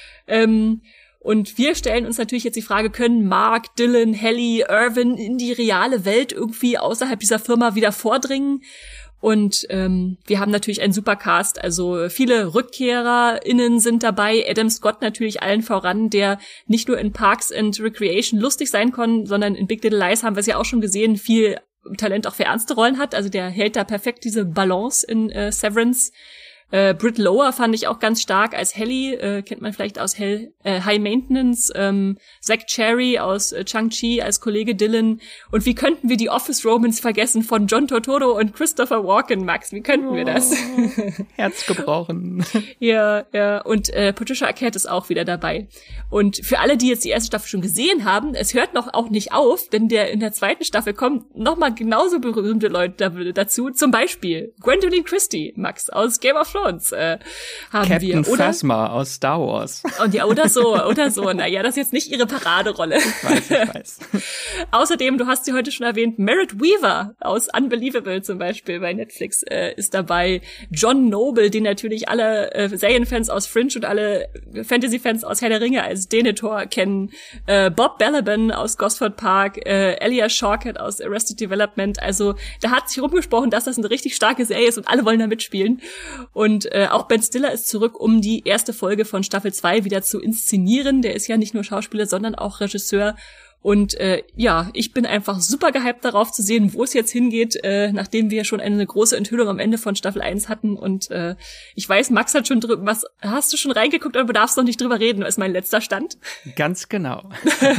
Und wir stellen uns natürlich jetzt die Frage, können Mark, Dylan, Helly, Irvin in die reale Welt irgendwie außerhalb dieser Firma wieder vordringen? Und wir haben natürlich einen super Cast, also viele RückkehrerInnen sind dabei, Adam Scott natürlich allen voran, der nicht nur in Parks and Recreation lustig sein kann, sondern in Big Little Lies haben wir es ja auch schon gesehen, viel Talent auch für ernste Rollen hat, also der hält da perfekt diese Balance in Severance. Britt Lower fand ich auch ganz stark als Helly, kennt man vielleicht aus High Maintenance, Zach Cherry aus Shang-Chi als Kollege Dylan. Und wie könnten wir die Office Romans vergessen von John Turturro und Christopher Walken, Max? Wie könnten wir das? Herz gebrochen. Ja. Und Patricia Arquette ist auch wieder dabei. Und für alle, die jetzt die erste Staffel schon gesehen haben, es hört noch auch nicht auf, denn in der zweiten Staffel kommen nochmal genauso berühmte Leute dazu. Zum Beispiel Gwendolyn Christie, Max, aus Game of Thrones. Haben Captain wir. Oder Phasma aus Star Wars. Und ja, oder so. Naja, das ist jetzt nicht ihre Paraderolle. Ich weiß. Außerdem, du hast sie heute schon erwähnt, Merritt Weaver aus Unbelievable zum Beispiel bei Netflix ist dabei. John Noble, den natürlich alle Serienfans aus Fringe und alle Fantasy-Fans aus Herr der Ringe als Denethor kennen. Bob Balaban aus Gosford Park, Elia Shawkat aus Arrested Development. Also da hat sich rumgesprochen, dass das eine richtig starke Serie ist und alle wollen da mitspielen. Und auch Ben Stiller ist zurück, um die erste Folge von Staffel 2 wieder zu inszenieren. Der ist ja nicht nur Schauspieler, sondern auch Regisseur. Und ich bin einfach super gehypt darauf zu sehen, wo es jetzt hingeht, nachdem wir schon eine große Enthüllung am Ende von Staffel 1 hatten. Und ich weiß, Max hat schon hast du schon reingeguckt, aber du darfst noch nicht drüber reden, ist mein letzter Stand. Ganz genau.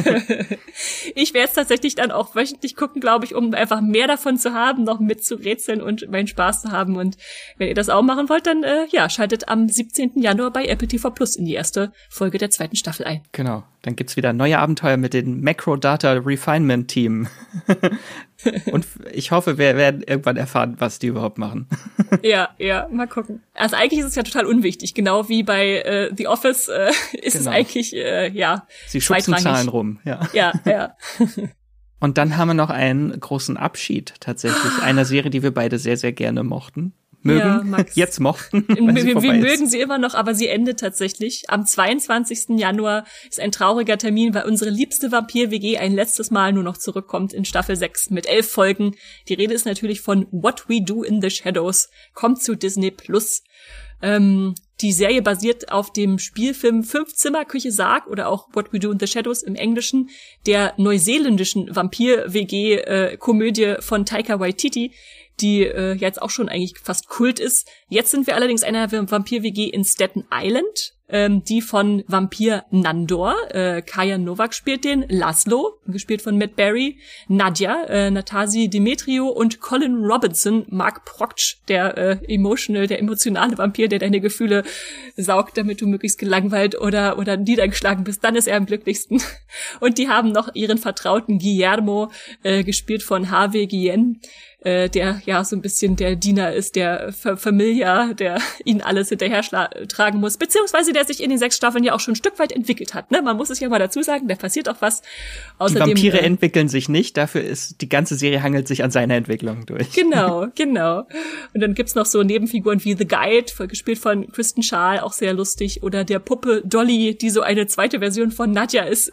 Ich werde es tatsächlich dann auch wöchentlich gucken, glaube ich, um einfach mehr davon zu haben, noch mitzurätseln und meinen Spaß zu haben. Und wenn ihr das auch machen wollt, dann schaltet am 17. Januar bei Apple TV Plus in die erste Folge der zweiten Staffel ein. Genau, dann gibt's wieder neue Abenteuer mit den Macro-Data Refinement Team. Und ich hoffe, wir werden irgendwann erfahren, was die überhaupt machen. Ja, mal gucken. Also eigentlich ist es ja total unwichtig. Genau wie bei The Office ist es eigentlich, Sie schubsen Zahlen rum, ja. Ja. Und dann haben wir noch einen großen Abschied tatsächlich. Einer Serie, die wir beide sehr, sehr gerne mochten. Ja, Max. Jetzt mochten. Wir mögen sie immer noch, aber sie endet tatsächlich. Am 22. Januar ist ein trauriger Termin, weil unsere liebste Vampir-WG ein letztes Mal nur noch zurückkommt in Staffel 6 mit 11 Folgen. Die Rede ist natürlich von What We Do in the Shadows. Kommt zu Disney Plus. Die Serie basiert auf dem Spielfilm 5 Zimmer Küche Sarg oder auch What We Do in the Shadows im Englischen, der neuseeländischen Vampir-WG-Komödie von Taika Waititi, die jetzt auch schon eigentlich fast Kult ist. Jetzt sind wir allerdings einer Vampir-WG in Staten Island, die von Vampir Nandor, Kaya Novak spielt den, Laszlo, gespielt von Matt Berry, Nadja, Natasi Demetrio und Colin Robinson, Mark Proktsch, der emotionale Vampir, der deine Gefühle saugt, damit du möglichst gelangweilt oder niedergeschlagen bist. Dann ist er am glücklichsten. Und die haben noch ihren Vertrauten Guillermo, gespielt von Harvey Guillen, der ja so ein bisschen der Diener ist, der Familiar, der ihnen alles hinterher tragen muss, beziehungsweise der sich in den 6 Staffeln ja auch schon ein Stück weit entwickelt hat. Ne? Man muss es ja mal dazu sagen, da passiert auch was. Außerdem, die Vampire entwickeln sich nicht, dafür ist die ganze Serie hangelt sich an seiner Entwicklung durch. Genau. Und dann gibt's noch so Nebenfiguren wie The Guide, gespielt von Kristen Schaal, auch sehr lustig, oder der Puppe Dolly, die so eine zweite Version von Nadja ist.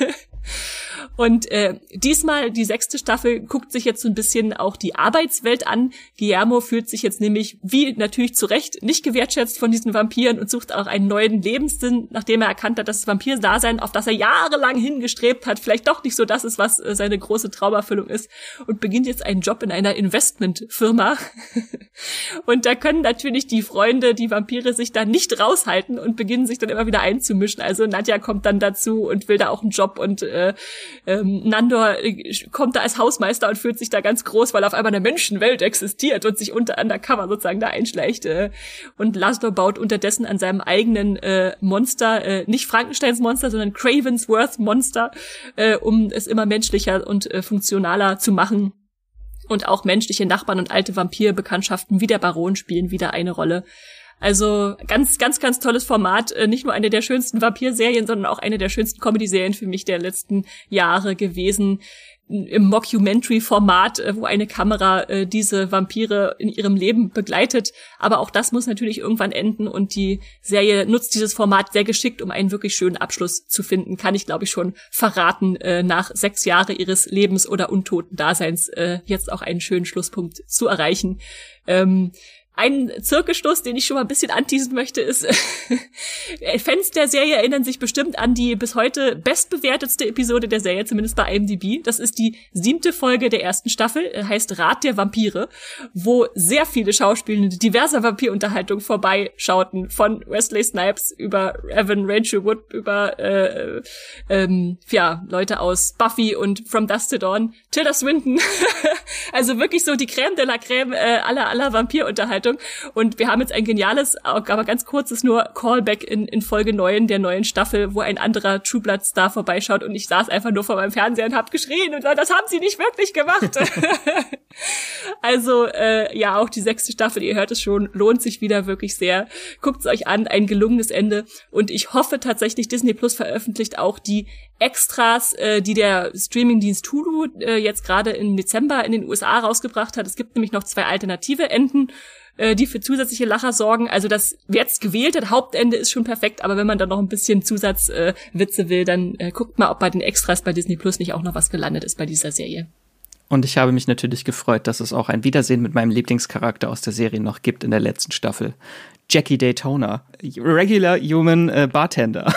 Und diesmal, die 6. Staffel, guckt sich jetzt so ein bisschen auch die Arbeitswelt an. Guillermo fühlt sich jetzt nämlich, wie natürlich zu Recht, nicht gewertschätzt von diesen Vampiren und sucht auch einen neuen Lebenssinn, nachdem er erkannt hat, dass das Vampir-Dasein, auf das er jahrelang hingestrebt hat, vielleicht doch nicht so das ist, was seine große Traumerfüllung ist, und beginnt jetzt einen Job in einer Investmentfirma. Und da können natürlich die Freunde, die Vampire, sich da nicht raushalten und beginnen sich dann immer wieder einzumischen. Also Nadja kommt dann dazu und will da auch einen Job, und Nandor kommt da als Hausmeister und fühlt sich da ganz groß, weil auf einmal eine Menschenwelt existiert und sich undercover sozusagen da einschleicht. Und Laszlo baut unterdessen an seinem eigenen Monster, nicht Frankensteins Monster, sondern Cravensworth Monster, um es immer menschlicher und funktionaler zu machen. Und auch menschliche Nachbarn und alte Vampirbekanntschaften wie der Baron spielen wieder eine Rolle. Also ganz, ganz, ganz tolles Format. Nicht nur eine der schönsten Vampir-Serien, sondern auch eine der schönsten Comedy-Serien für mich der letzten Jahre gewesen. Im Mockumentary-Format, wo eine Kamera diese Vampire in ihrem Leben begleitet. Aber auch das muss natürlich irgendwann enden, und die Serie nutzt dieses Format sehr geschickt, um einen wirklich schönen Abschluss zu finden. Kann ich, glaube ich, schon verraten, nach 6 Jahren ihres Lebens oder untoten Daseins jetzt auch einen schönen Schlusspunkt zu erreichen. Ein Zirkelschluss, den ich schon mal ein bisschen anteasen möchte, ist, Fans der Serie erinnern sich bestimmt an die bis heute bestbewertetste Episode der Serie, zumindest bei IMDb. Das ist die 7. Folge der 1. Staffel, heißt Rat der Vampire, wo sehr viele Schauspielende diverser Vampirunterhaltung vorbeischauten, von Wesley Snipes über Evan Rachel Wood, über Leute aus Buffy und From Dusk to Dawn, Tilda Swinton, also wirklich so die Crème de la Crème aller Vampirunterhaltung. Und wir haben jetzt ein geniales, aber ganz kurzes nur Callback in Folge 9 der neuen Staffel, wo ein anderer True Blood Star vorbeischaut, und ich saß einfach nur vor meinem Fernseher und hab geschrien und das haben sie nicht wirklich gemacht. Also auch die 6. Staffel, ihr hört es schon, lohnt sich wieder wirklich sehr. Guckt es euch an, ein gelungenes Ende, und ich hoffe tatsächlich, Disney Plus veröffentlicht auch die Extras, die der Streamingdienst Hulu jetzt gerade im Dezember in den USA rausgebracht hat. Es gibt nämlich noch 2 alternative Enden, die für zusätzliche Lacher sorgen. Also das jetzt gewählte Hauptende ist schon perfekt, aber wenn man dann noch ein bisschen Zusatzwitze will, dann guckt mal, ob bei den Extras bei Disney Plus nicht auch noch was gelandet ist bei dieser Serie. Und ich habe mich natürlich gefreut, dass es auch ein Wiedersehen mit meinem Lieblingscharakter aus der Serie noch gibt in der letzten Staffel. Jackie Daytona, Regular Human Bartender.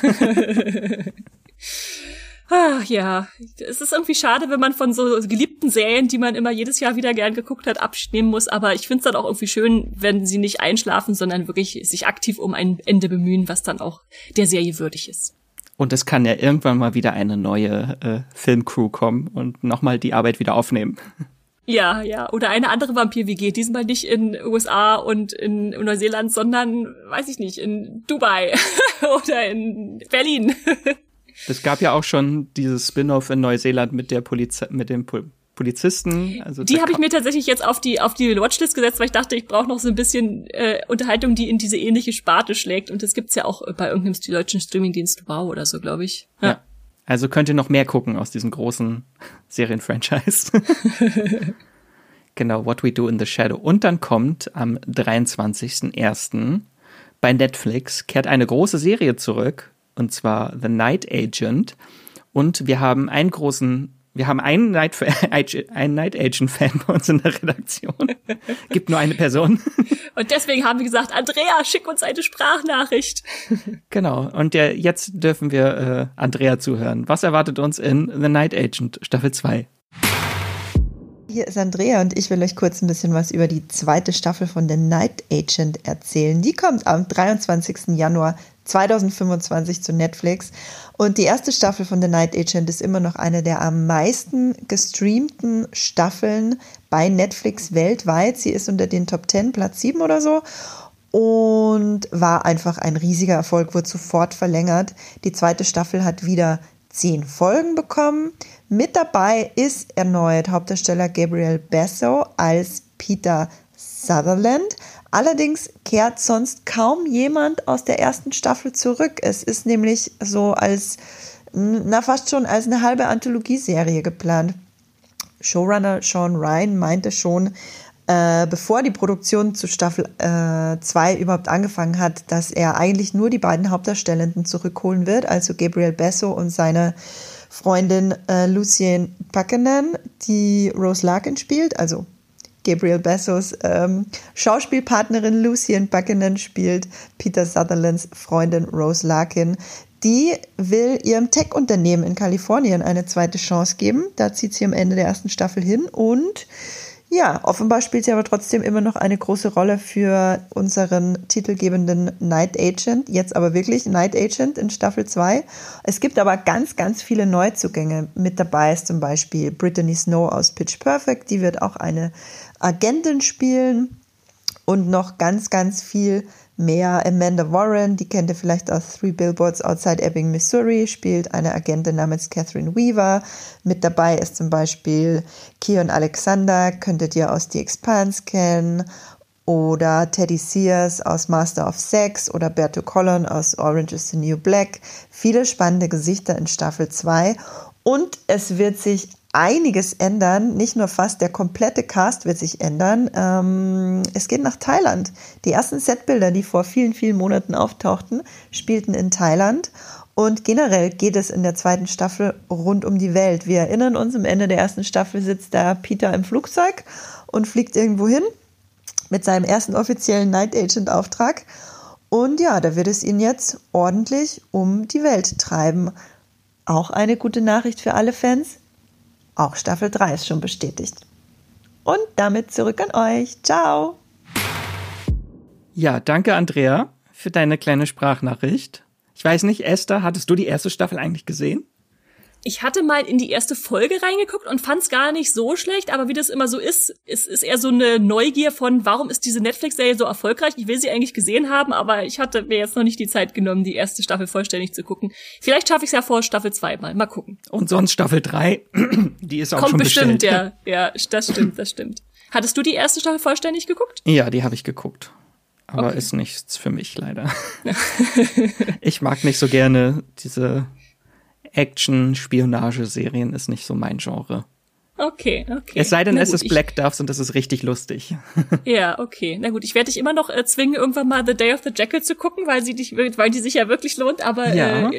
Ach ja, es ist irgendwie schade, wenn man von so geliebten Serien, die man immer jedes Jahr wieder gern geguckt hat, Abschied nehmen muss. Aber ich finde es dann auch irgendwie schön, wenn sie nicht einschlafen, sondern wirklich sich aktiv um ein Ende bemühen, was dann auch der Serie würdig ist. Und es kann ja irgendwann mal wieder eine neue Filmcrew kommen und nochmal die Arbeit wieder aufnehmen. Ja, oder eine andere Vampir-WG, diesmal nicht in USA und in Neuseeland, sondern, weiß ich nicht, in Dubai oder in Berlin. Es gab ja auch schon dieses Spin-off in Neuseeland mit dem Polizisten. Also die habe ich mir tatsächlich jetzt auf die Watchlist gesetzt, weil ich dachte, ich brauche noch so ein bisschen Unterhaltung, die in diese ähnliche Sparte schlägt. Und das gibt's ja auch bei irgendeinem deutschen Streamingdienst Wow oder so, glaube ich. Ja. Also könnt ihr noch mehr gucken aus diesem großen Serienfranchise. Genau, What We Do in the Shadow. Und dann kommt am 23.01. bei Netflix kehrt eine große Serie zurück, und zwar The Night Agent. Und wir haben einen Night Agent Fan bei uns in der Redaktion. Gibt nur eine Person. Und deswegen haben wir gesagt, Andrea, schick uns eine Sprachnachricht. Genau. Und jetzt dürfen wir Andrea zuhören. Was erwartet uns in The Night Agent Staffel 2? Hier ist Andrea und ich will euch kurz ein bisschen was über die zweite Staffel von The Night Agent erzählen. Die kommt am 23. Januar 2025 zu Netflix. Und die erste Staffel von The Night Agent ist immer noch eine der am meisten gestreamten Staffeln bei Netflix weltweit. Sie ist unter den Top 10, Platz 7 oder so. Und war einfach ein riesiger Erfolg, wurde sofort verlängert. Die zweite Staffel hat wieder 10 Folgen bekommen. Mit dabei ist erneut Hauptdarsteller Gabriel Basso als Peter Sutherland. Allerdings kehrt sonst kaum jemand aus der ersten Staffel zurück. Es ist nämlich so fast schon als eine halbe Anthologieserie geplant. Showrunner Sean Ryan meinte schon, bevor die Produktion zu Staffel 2 überhaupt angefangen hat, dass er eigentlich nur die beiden Hauptdarstellenden zurückholen wird, also Gabriel Basso und seine Freundin Lucien Buchanan, die Rose Larkin spielt, also Gabriel Bassos Schauspielpartnerin Lucien Buchanan spielt Peter Sutherlands Freundin Rose Larkin. Die will ihrem Tech-Unternehmen in Kalifornien eine zweite Chance geben. Da zieht sie am Ende der ersten Staffel hin und ja, offenbar spielt sie aber trotzdem immer noch eine große Rolle für unseren titelgebenden Night Agent. Jetzt aber wirklich Night Agent in Staffel 2. Es gibt aber ganz, ganz viele Neuzugänge. Mit dabei ist zum Beispiel Brittany Snow aus Pitch Perfect. Die wird auch eine Agentin spielen. Und noch ganz, ganz viel mehr. Amanda Warren, die kennt ihr vielleicht aus 3 Billboards Outside Ebbing, Missouri, spielt eine Agentin namens Catherine Weaver. Mit dabei ist zum Beispiel Keon Alexander, könntet ihr aus The Expanse kennen. Oder Teddy Sears aus Master of Sex oder Berto Collin aus Orange is the New Black. Viele spannende Gesichter in Staffel 2. Und es wird sich einiges ändern, nicht nur fast, der komplette Cast wird sich ändern. Es geht nach Thailand. Die ersten Setbilder, die vor vielen, vielen Monaten auftauchten, spielten in Thailand. Und generell geht es in der zweiten Staffel rund um die Welt. Wir erinnern uns, am Ende der ersten Staffel sitzt da Peter im Flugzeug und fliegt irgendwo hin mit seinem ersten offiziellen Night Agent Auftrag. Und ja, da wird es ihn jetzt ordentlich um die Welt treiben. Auch eine gute Nachricht für alle Fans. Auch Staffel 3 ist schon bestätigt. Und damit zurück an euch. Ciao. Ja, danke Andrea für deine kleine Sprachnachricht. Ich weiß nicht, Esther, hattest du die erste Staffel eigentlich gesehen? Ich hatte mal in die erste Folge reingeguckt und fand's gar nicht so schlecht, aber wie das immer so ist, es ist eher so eine Neugier von, warum ist diese Netflix-Serie so erfolgreich? Ich will sie eigentlich gesehen haben, aber ich hatte mir jetzt noch nicht die Zeit genommen, die erste Staffel vollständig zu gucken. Vielleicht schaffe ich es ja vor Staffel 2 mal gucken. Und sonst Staffel 3, die ist auch kommt schon bestellt. Kommt bestimmt, ja, das stimmt. Hattest du die erste Staffel vollständig geguckt? Ja, die habe ich geguckt. Aber okay. Ist nichts für mich leider. Ich mag nicht so gerne diese Action-Spionage-Serien, ist nicht so mein Genre. Okay. Es sei denn, es ist Black Doves und das ist richtig lustig. Ja, okay. Na gut, ich werde dich immer noch zwingen, irgendwann mal The Day of the Jackal zu gucken, weil die sich ja wirklich lohnt, aber ja.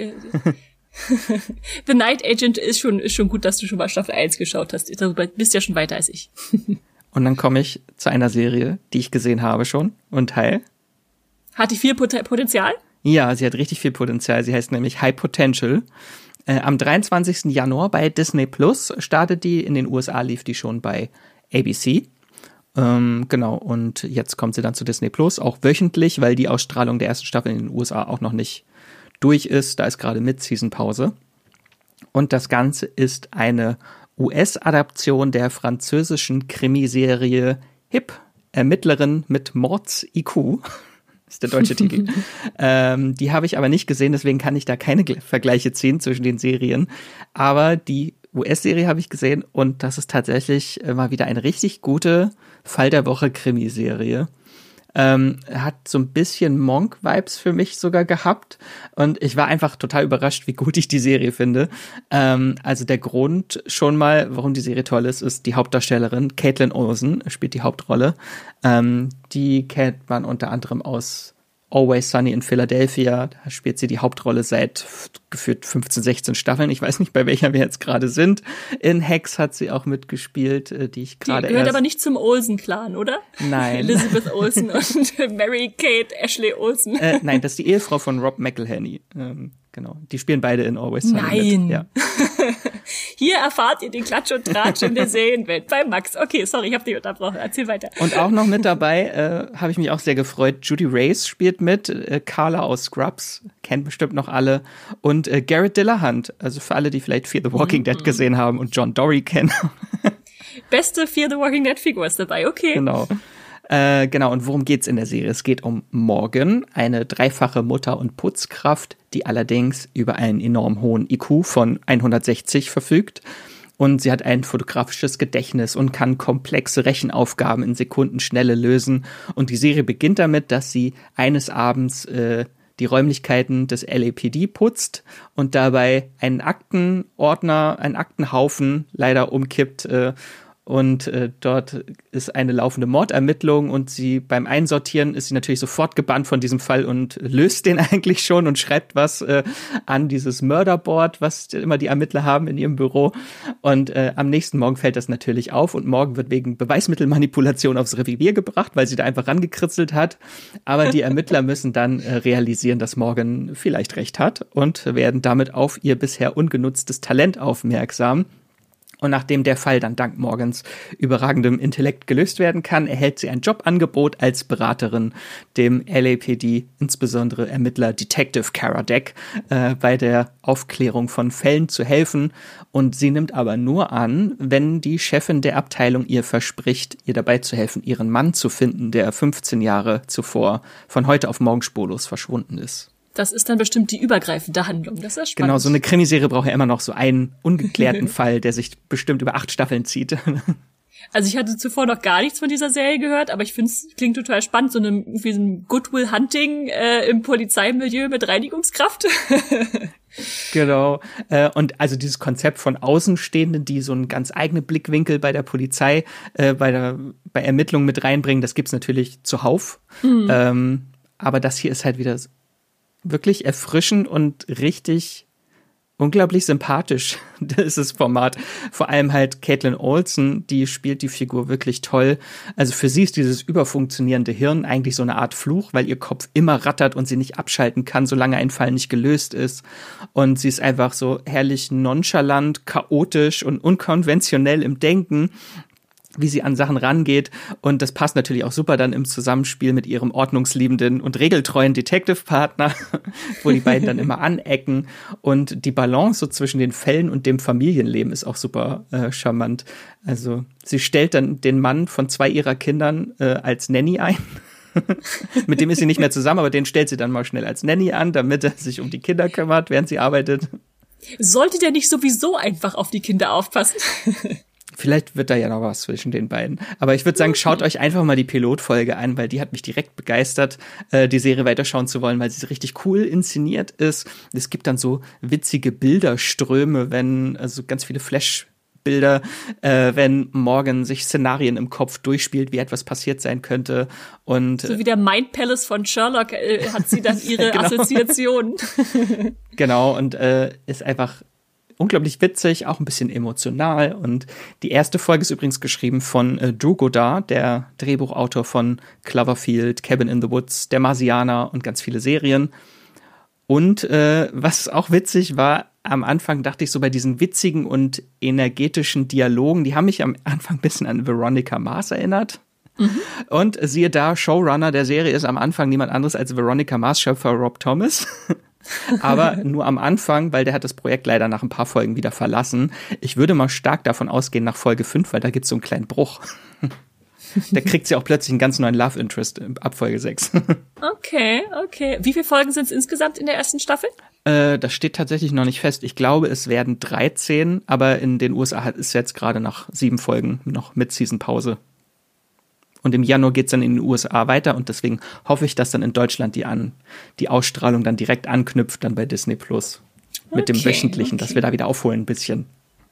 The Night Agent ist schon gut, dass du schon mal Staffel 1 geschaut hast. Du bist ja schon weiter als ich. Und dann komme ich zu einer Serie, die ich gesehen habe schon und Teil. Hat die viel Potenzial? Ja, sie hat richtig viel Potenzial. Sie heißt nämlich High Potential. Am 23. Januar bei Disney Plus startet die. In den USA lief die schon bei ABC. Genau, und jetzt kommt sie dann zu Disney Plus, auch wöchentlich, weil die Ausstrahlung der ersten Staffel in den USA auch noch nicht durch ist. Da ist gerade Mid-Season-Pause. Und das Ganze ist eine US-Adaption der französischen Krimiserie Hip, Ermittlerin mit Mords-IQ. Ist der deutsche Titel. Die habe ich aber nicht gesehen, deswegen kann ich da keine Vergleiche ziehen zwischen den Serien. Aber die US-Serie habe ich gesehen und das ist tatsächlich mal wieder eine richtig gute Fall der Woche Krimiserie. Hat so ein bisschen Monk-Vibes für mich sogar gehabt und ich war einfach total überrascht, wie gut ich die Serie finde. Also der Grund schon mal, warum die Serie toll ist die Hauptdarstellerin Caitlin Olsen spielt die Hauptrolle. Die kennt man unter anderem aus Always Sunny in Philadelphia. Da spielt sie die Hauptrolle seit gefühlt 15, 16 Staffeln. Ich weiß nicht, bei welcher wir jetzt gerade sind. In Hex hat sie auch mitgespielt, die ich gerade Die gehört aber nicht zum Olsen-Clan, oder? Nein. Elizabeth Olsen und Mary Kate Ashley Olsen. Nein, das ist die Ehefrau von Rob McElhenney. genau. Die spielen beide in Always Sunny Nein. mit. Ja. Hier erfahrt ihr den Klatsch und Tratsch in der Serienwelt bei Max. Okay, sorry, ich habe dich unterbrochen. Erzähl weiter. Und auch noch mit dabei, habe ich mich auch sehr gefreut, Judy Reyes spielt mit, Carla aus Scrubs, kennt bestimmt noch alle, und Garrett Dillahunt, also für alle, die vielleicht Fear the Walking Dead gesehen haben und John Dory kennen. Beste Fear the Walking Dead Figur ist dabei, okay. Genau. Genau, und worum geht's in der Serie? Es geht um Morgan, eine dreifache Mutter- und Putzkraft, die allerdings über einen enorm hohen IQ von 160 verfügt. Und sie hat ein fotografisches Gedächtnis und kann komplexe Rechenaufgaben in Sekundenschnelle lösen. Und die Serie beginnt damit, dass sie eines Abends die Räumlichkeiten des LAPD putzt und dabei einen Aktenordner, einen Aktenhaufen leider umkippt. Und dort ist eine laufende Mordermittlung und sie beim Einsortieren ist sie natürlich sofort gebannt von diesem Fall und löst den eigentlich schon und schreibt was an dieses Murderboard, was immer die Ermittler haben in ihrem Büro. Und am nächsten Morgen fällt das natürlich auf und Morgan wird wegen Beweismittelmanipulation aufs Revier gebracht, weil sie da einfach rangekritzelt hat. Aber die Ermittler müssen dann realisieren, dass Morgan vielleicht recht hat und werden damit auf ihr bisher ungenutztes Talent aufmerksam. Und nachdem der Fall dann dank Morgans überragendem Intellekt gelöst werden kann, erhält sie ein Jobangebot als Beraterin dem LAPD, insbesondere Ermittler Detective Kara Deck, bei der Aufklärung von Fällen zu helfen. Und sie nimmt aber nur an, wenn die Chefin der Abteilung ihr verspricht, ihr dabei zu helfen, ihren Mann zu finden, der 15 Jahre zuvor von heute auf morgen spurlos verschwunden ist. Das ist dann bestimmt die übergreifende Handlung. Das ist spannend. Genau, so eine Krimiserie braucht ja immer noch so einen ungeklärten Fall, der sich bestimmt über 8 Staffeln zieht. Also ich hatte zuvor noch gar nichts von dieser Serie gehört, aber ich finde es klingt total spannend, so ein Good Will Hunting im Polizeimilieu mit Reinigungskraft. Genau. Und also dieses Konzept von Außenstehenden, die so einen ganz eigenen Blickwinkel bei der Polizei, bei Ermittlungen mit reinbringen, das gibt's natürlich zuhauf. Aber das hier ist halt wieder wirklich erfrischend und richtig unglaublich sympathisch, dieses Format. Vor allem halt Caitlin Olsen, die spielt die Figur wirklich toll. Also für sie ist dieses überfunktionierende Hirn eigentlich so eine Art Fluch, weil ihr Kopf immer rattert und sie nicht abschalten kann, solange ein Fall nicht gelöst ist. Und sie ist einfach so herrlich nonchalant, chaotisch und unkonventionell im Denken, wie sie an Sachen rangeht. Und das passt natürlich auch super dann im Zusammenspiel mit ihrem ordnungsliebenden und regeltreuen Detective-Partner, wo die beiden dann immer anecken. Und die Balance so zwischen den Fällen und dem Familienleben ist auch super charmant. Also sie stellt dann den Mann von 2 ihrer Kindern als Nanny ein. Mit dem ist sie nicht mehr zusammen, aber den stellt sie dann mal schnell als Nanny an, damit er sich um die Kinder kümmert, während sie arbeitet. Sollte der nicht sowieso einfach auf die Kinder aufpassen? Vielleicht wird da ja noch was zwischen den beiden. Aber ich würde sagen, schaut euch einfach mal die Pilotfolge an, weil die hat mich direkt begeistert, die Serie weiterschauen zu wollen, weil sie richtig cool inszeniert ist. Es gibt dann so witzige Bilderströme, also ganz viele Flashbilder, wenn Morgan sich Szenarien im Kopf durchspielt, wie etwas passiert sein könnte. Und so wie der Mind Palace von Sherlock hat sie dann ihre genau. Assoziationen. Genau, und ist einfach unglaublich witzig, auch ein bisschen emotional. Und die erste Folge ist übrigens geschrieben von Drew Goddard, der Drehbuchautor von Cloverfield, Cabin in the Woods, Der Marsianer und ganz viele Serien. Und was auch witzig war, am Anfang dachte ich so bei diesen witzigen und energetischen Dialogen, die haben mich am Anfang ein bisschen an Veronica Mars erinnert. Und siehe da, Showrunner der Serie ist am Anfang niemand anderes als Veronica Mars-Schöpfer Rob Thomas. Aber nur am Anfang, weil der hat das Projekt leider nach ein paar Folgen wieder verlassen. Ich würde mal stark davon ausgehen nach Folge 5, weil da gibt es so einen kleinen Bruch. Da kriegt sie auch plötzlich einen ganz neuen Love Interest ab Folge 6. Okay. Wie viele Folgen sind es insgesamt in der ersten Staffel? Das steht tatsächlich noch nicht fest. Ich glaube, es werden 13, aber in den USA ist jetzt gerade nach 7 Folgen noch mit Season-Pause. Und im Januar geht's dann in den USA weiter und deswegen hoffe ich, dass dann in Deutschland die Ausstrahlung dann direkt anknüpft, dann bei Disney Plus. Mit dem Wöchentlichen, dass wir da wieder aufholen ein bisschen.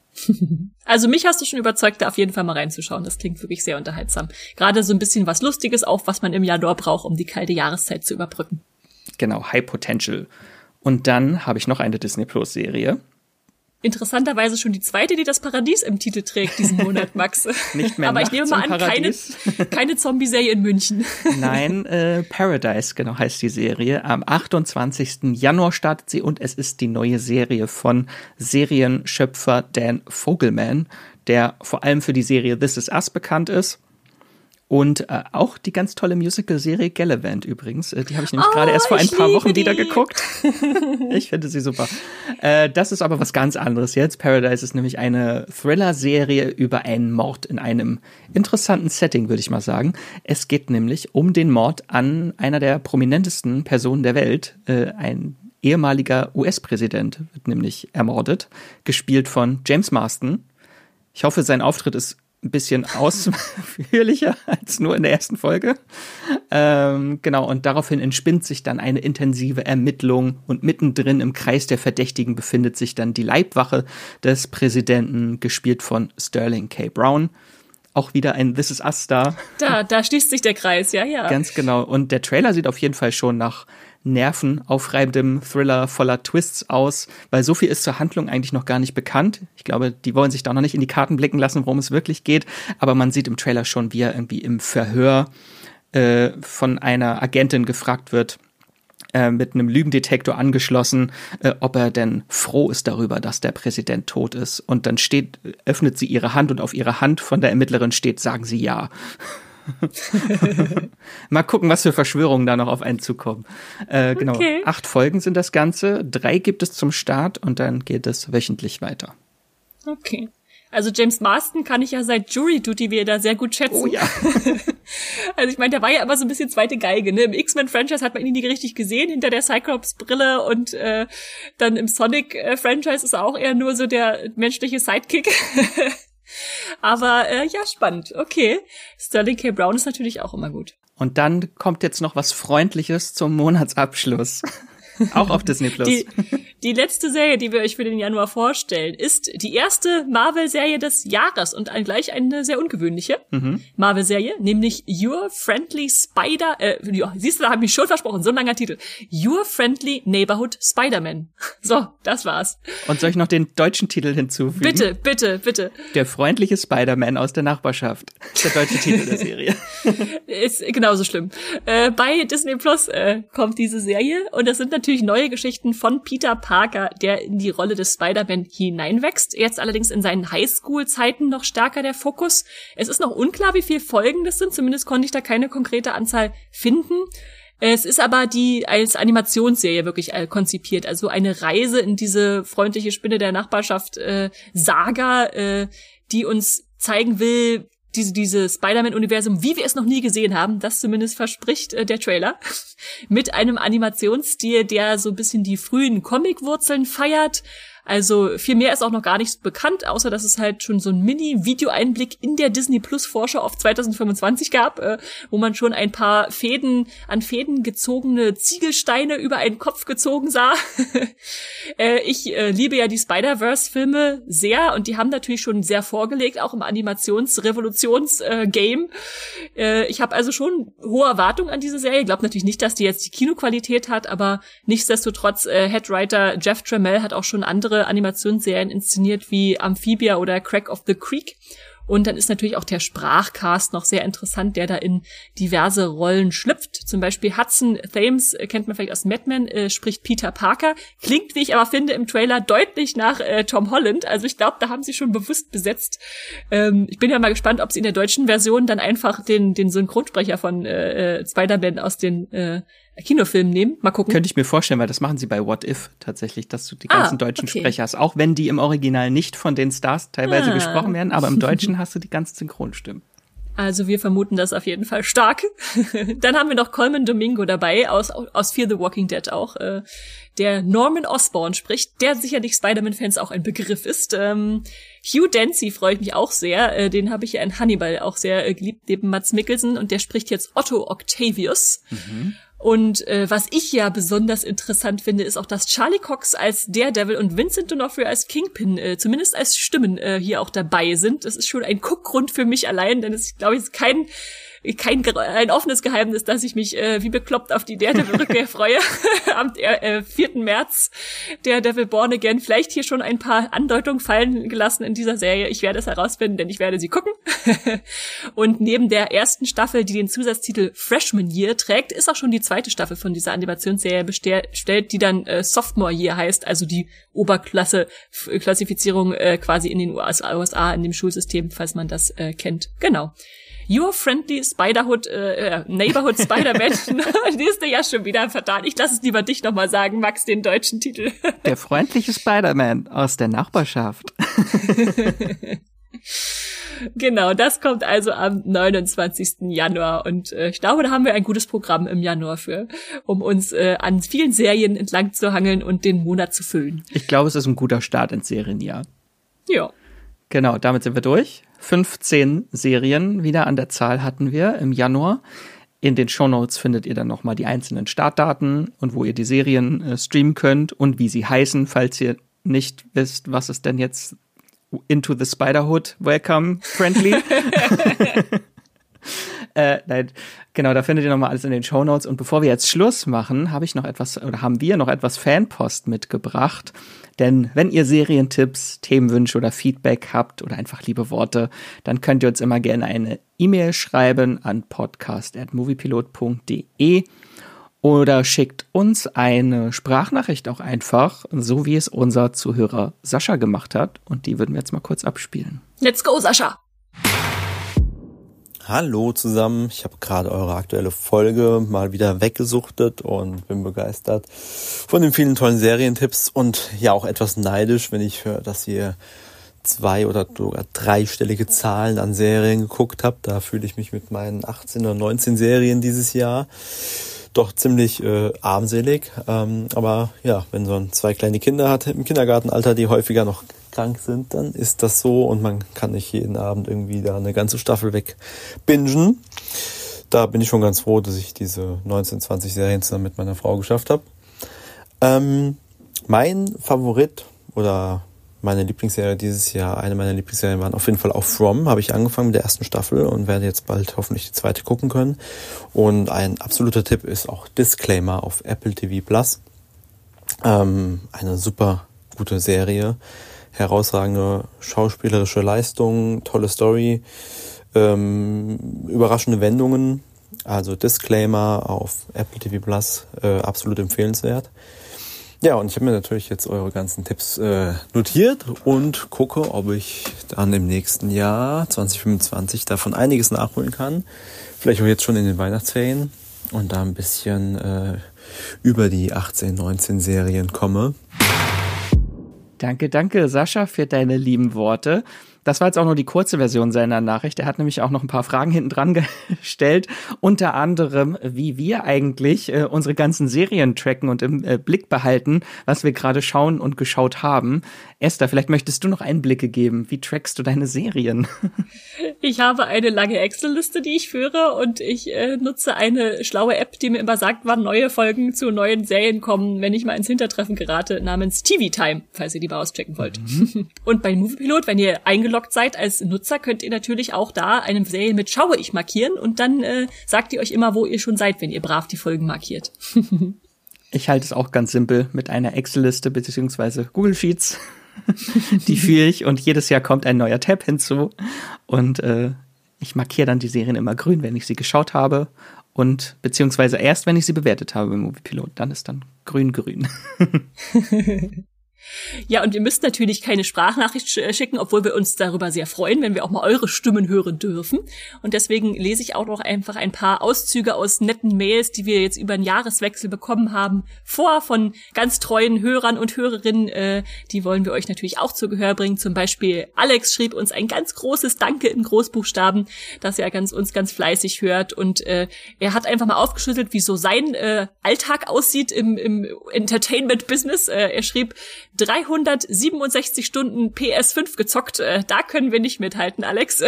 Also mich hast du schon überzeugt, da auf jeden Fall mal reinzuschauen. Das klingt wirklich sehr unterhaltsam. Gerade so ein bisschen was Lustiges, auch was man im Januar braucht, um die kalte Jahreszeit zu überbrücken. Genau, High Potential. Und dann habe ich noch eine Disney Plus Serie. interessanterweise schon die zweite, die das Paradies im Titel trägt diesen Monat, Max. Nicht mehr. Aber ich nehme mal an, keine Zombie-Serie in München. Nein, Paradise, genau heißt die Serie. Am 28. Januar startet sie und es ist die neue Serie von Serienschöpfer Dan Fogelman, der vor allem für die Serie This Is Us bekannt ist. Und auch die ganz tolle Musical-Serie Gallivant übrigens. Die habe ich nämlich gerade erst vor ein paar Wochen wieder geguckt. Ich finde sie super. Das ist aber was ganz anderes jetzt. Paradise ist nämlich eine Thriller-Serie über einen Mord in einem interessanten Setting, würde ich mal sagen. Es geht nämlich um den Mord an einer der prominentesten Personen der Welt. Ein ehemaliger US-Präsident wird nämlich ermordet, gespielt von James Marsden. Ich hoffe, sein Auftritt ist ein bisschen ausführlicher als nur in der ersten Folge. Genau, und daraufhin entspinnt sich dann eine intensive Ermittlung und mittendrin im Kreis der Verdächtigen befindet sich dann die Leibwache des Präsidenten, gespielt von Sterling K. Brown. Auch wieder ein This Is Us Star. Da schließt sich der Kreis, ja. Ganz genau. Und der Trailer sieht auf jeden Fall schon nach nervenaufreibendem Thriller voller Twists aus, weil so viel ist zur Handlung eigentlich noch gar nicht bekannt. Ich glaube, die wollen sich da noch nicht in die Karten blicken lassen, worum es wirklich geht, aber man sieht im Trailer schon, wie er irgendwie im Verhör von einer Agentin gefragt wird, mit einem Lügendetektor angeschlossen, ob er denn froh ist darüber, dass der Präsident tot ist. Und dann öffnet sie ihre Hand und auf ihrer Hand von der Ermittlerin steht, sagen sie ja. Mal gucken, was für Verschwörungen da noch auf einen zukommen. Genau, okay. 8 Folgen sind das Ganze, 3 gibt es zum Start und dann geht es wöchentlich weiter. Okay. Also James Marsden kann ich ja seit Jury Duty wieder sehr gut schätzen. Oh ja. Also ich meine, der war ja immer so ein bisschen zweite Geige, ne? Im X-Men-Franchise hat man ihn nie richtig gesehen, hinter der Cyclops-Brille, und dann im Sonic-Franchise ist er auch eher nur so der menschliche Sidekick. Aber ja, spannend. Okay. Sterling K. Brown ist natürlich auch immer gut. Und dann kommt jetzt noch was Freundliches zum Monatsabschluss. Auch auf Disney Plus. Die letzte Serie, die wir euch für den Januar vorstellen, ist die erste Marvel-Serie des Jahres und gleich eine sehr ungewöhnliche Marvel-Serie, nämlich Your Friendly Spider, siehst du, da habe ich schon versprochen, so ein langer Titel. Your Friendly Neighborhood Spider-Man. So, das war's. Und soll ich noch den deutschen Titel hinzufügen? Bitte. Der freundliche Spider-Man aus der Nachbarschaft. Der deutsche Titel der Serie. Ist genauso schlimm. Bei Disney Plus kommt diese Serie und das sind natürlich neue Geschichten von Peter Parker, der in die Rolle des Spider-Man hineinwächst. Jetzt allerdings in seinen Highschool-Zeiten noch stärker der Fokus. Es ist noch unklar, wie viele Folgen das sind. Zumindest konnte ich da keine konkrete Anzahl finden. Es ist aber als Animationsserie wirklich konzipiert. Also eine Reise in diese freundliche Spinne der Nachbarschaft Saga, die uns zeigen will, diese Spider-Man-Universum, wie wir es noch nie gesehen haben, das zumindest verspricht der Trailer, mit einem Animationsstil, der so ein bisschen die frühen Comic-Wurzeln feiert. Also viel mehr ist auch noch gar nicht bekannt, außer dass es halt schon so ein Mini-Video-Einblick in der Disney-Plus-Vorschau auf 2025 gab, wo man schon ein paar an Fäden gezogene Ziegelsteine über einen Kopf gezogen sah. Ich liebe ja die Spider-Verse-Filme sehr und die haben natürlich schon sehr vorgelegt, auch im Animations-Revolutions-Game. Ich habe also schon hohe Erwartungen an diese Serie. Ich glaube natürlich nicht, dass die jetzt die Kinoqualität hat, aber nichtsdestotrotz, Headwriter Jeff Tramiel hat auch schon andere Animationsserien inszeniert wie Amphibia oder Crack of the Creek. Und dann ist natürlich auch der Sprachcast noch sehr interessant, der da in diverse Rollen schlüpft. Zum Beispiel Hudson Thames, kennt man vielleicht aus Mad Men, spricht Peter Parker. Klingt, wie ich aber finde, im Trailer deutlich nach Tom Holland. Also ich glaube, da haben sie schon bewusst besetzt. Ich bin ja mal gespannt, ob sie in der deutschen Version dann einfach den Synchronsprecher von Spider-Man aus den Kinofilmen nehmen. Mal gucken. Könnte ich mir vorstellen, weil das machen sie bei What If tatsächlich, dass du die ganzen deutschen Sprecher hast. Auch wenn die im Original nicht von den Stars teilweise gesprochen werden, aber im Deutschen hast du die ganzen Synchronstimmen. Also wir vermuten das auf jeden Fall stark. Dann haben wir noch Colman Domingo dabei, aus Fear the Walking Dead auch, der Norman Osborn spricht, der sicherlich Spider-Man-Fans auch ein Begriff ist. Hugh Dancy freue ich mich auch sehr, den habe ich ja in Hannibal auch sehr geliebt, neben Mads Mikkelsen, und der spricht jetzt Otto Octavius. Und was ich ja besonders interessant finde, ist auch, dass Charlie Cox als Daredevil und Vincent D'Onofrio als Kingpin zumindest als Stimmen hier auch dabei sind. Das ist schon ein Guckgrund für mich allein, denn es, glaube ich, ist kein ein offenes Geheimnis, dass ich mich wie bekloppt auf die Daredevil-Rückkehr freue. Am 4. März, Daredevil Born Again. Vielleicht hier schon ein paar Andeutungen fallen gelassen in dieser Serie. Ich werde es herausfinden, denn ich werde sie gucken. Und neben der ersten Staffel, die den Zusatztitel Freshman Year trägt, ist auch schon die zweite Staffel von dieser Animationsserie bestellt, die dann Sophomore Year heißt, also die Oberklassifizierung quasi in den USA in dem Schulsystem, falls man das kennt. Genau. Your Friendly Neighborhood Spider-Man. Die ist ja schon wieder vertan. Ich lasse es lieber dich nochmal sagen, Max, den deutschen Titel. Der freundliche Spider-Man aus der Nachbarschaft. Genau, das kommt also am 29. Januar und ich glaube, da haben wir ein gutes Programm im Januar um uns an vielen Serien entlang zu hangeln und den Monat zu füllen. Ich glaube, es ist ein guter Start ins Serienjahr. Ja. Genau, damit sind wir durch. 15 Serien wieder an der Zahl hatten wir im Januar. In den Shownotes findet ihr dann nochmal die einzelnen Startdaten und wo ihr die Serien streamen könnt und wie sie heißen, falls ihr nicht wisst, was ist denn jetzt Into the Spider-Hood Welcome Friendly. Nein, genau, da findet ihr nochmal alles in den Shownotes. Und bevor wir jetzt Schluss machen, haben wir noch etwas Fanpost mitgebracht. Denn wenn ihr Serientipps, Themenwünsche oder Feedback habt oder einfach liebe Worte, dann könnt ihr uns immer gerne eine E-Mail schreiben an podcast@moviepilot.de oder schickt uns eine Sprachnachricht auch einfach, so wie es unser Zuhörer Sascha gemacht hat. Und die würden wir jetzt mal kurz abspielen. Let's go, Sascha! Hallo zusammen, ich habe gerade eure aktuelle Folge mal wieder weggesuchtet und bin begeistert von den vielen tollen Serientipps und ja auch etwas neidisch, wenn ich höre, dass ihr 2- oder sogar 3-stellige Zahlen an Serien geguckt habt. Da fühle ich mich mit meinen 18 oder 19 Serien dieses Jahr doch ziemlich armselig. Aber ja, wenn man 2 kleine Kinder hat im Kindergartenalter, die häufiger noch krank sind, dann ist das so und man kann nicht jeden Abend irgendwie da eine ganze Staffel wegbingen. Da bin ich schon ganz froh, dass ich diese 19, 20 Serien zusammen mit meiner Frau geschafft habe. Mein Favorit oder meine Lieblingsserie dieses Jahr, eine meiner Lieblingsserien waren auf jeden Fall auch From, habe ich angefangen mit der ersten Staffel und werde jetzt bald hoffentlich die zweite gucken können. Und ein absoluter Tipp ist auch Disclaimer auf Apple TV+. Eine super gute Serie. Herausragende schauspielerische Leistung, tolle Story, überraschende Wendungen, also Disclaimer auf Apple TV Plus, absolut empfehlenswert. Ja, und ich habe mir natürlich jetzt eure ganzen Tipps notiert und gucke, ob ich dann im nächsten Jahr 2025 davon einiges nachholen kann. Vielleicht auch jetzt schon in den Weihnachtsferien und da ein bisschen über die 18, 19 Serien komme. Danke, Sascha, für deine lieben Worte. Das war jetzt auch nur die kurze Version seiner Nachricht. Er hat nämlich auch noch ein paar Fragen hinten dran gestellt. Unter anderem, wie wir eigentlich unsere ganzen Serien tracken und im Blick behalten, was wir gerade schauen und geschaut haben. Esther, vielleicht möchtest du noch Einblicke geben. Wie trackst du deine Serien? Ich habe eine lange Excel-Liste, die ich führe und ich nutze eine schlaue App, die mir immer sagt, wann neue Folgen zu neuen Serien kommen, wenn ich mal ins Hintertreffen gerate, namens TV Time, falls ihr die mal auschecken wollt. Und bei Moviepilot, wenn ihr eingeloggt seid als Nutzer, könnt ihr natürlich auch da eine Serie mit Schaue ich markieren und dann sagt ihr euch immer, wo ihr schon seid, wenn ihr brav die Folgen markiert. Ich halte es auch ganz simpel mit einer Excel-Liste beziehungsweise Google Sheets. Die führe ich und jedes Jahr kommt ein neuer Tab hinzu und ich markiere dann die Serien immer grün, wenn ich sie geschaut habe und beziehungsweise erst, wenn ich sie bewertet habe im Moviepilot, dann ist dann grün. Ja, und ihr müsst natürlich keine Sprachnachricht schicken, obwohl wir uns darüber sehr freuen, wenn wir auch mal eure Stimmen hören dürfen. Und deswegen lese ich auch noch einfach ein paar Auszüge aus netten Mails, die wir jetzt über den Jahreswechsel bekommen haben, vor von ganz treuen Hörern und Hörerinnen. Die wollen wir euch natürlich auch zu Gehör bringen. Zum Beispiel Alex schrieb uns ein ganz großes Danke in Großbuchstaben, dass er uns ganz fleißig hört. Und er hat einfach mal aufgeschlüsselt, wie so sein Alltag aussieht im Entertainment-Business. Er schrieb, 367 Stunden PS5 gezockt, da können wir nicht mithalten, Alex.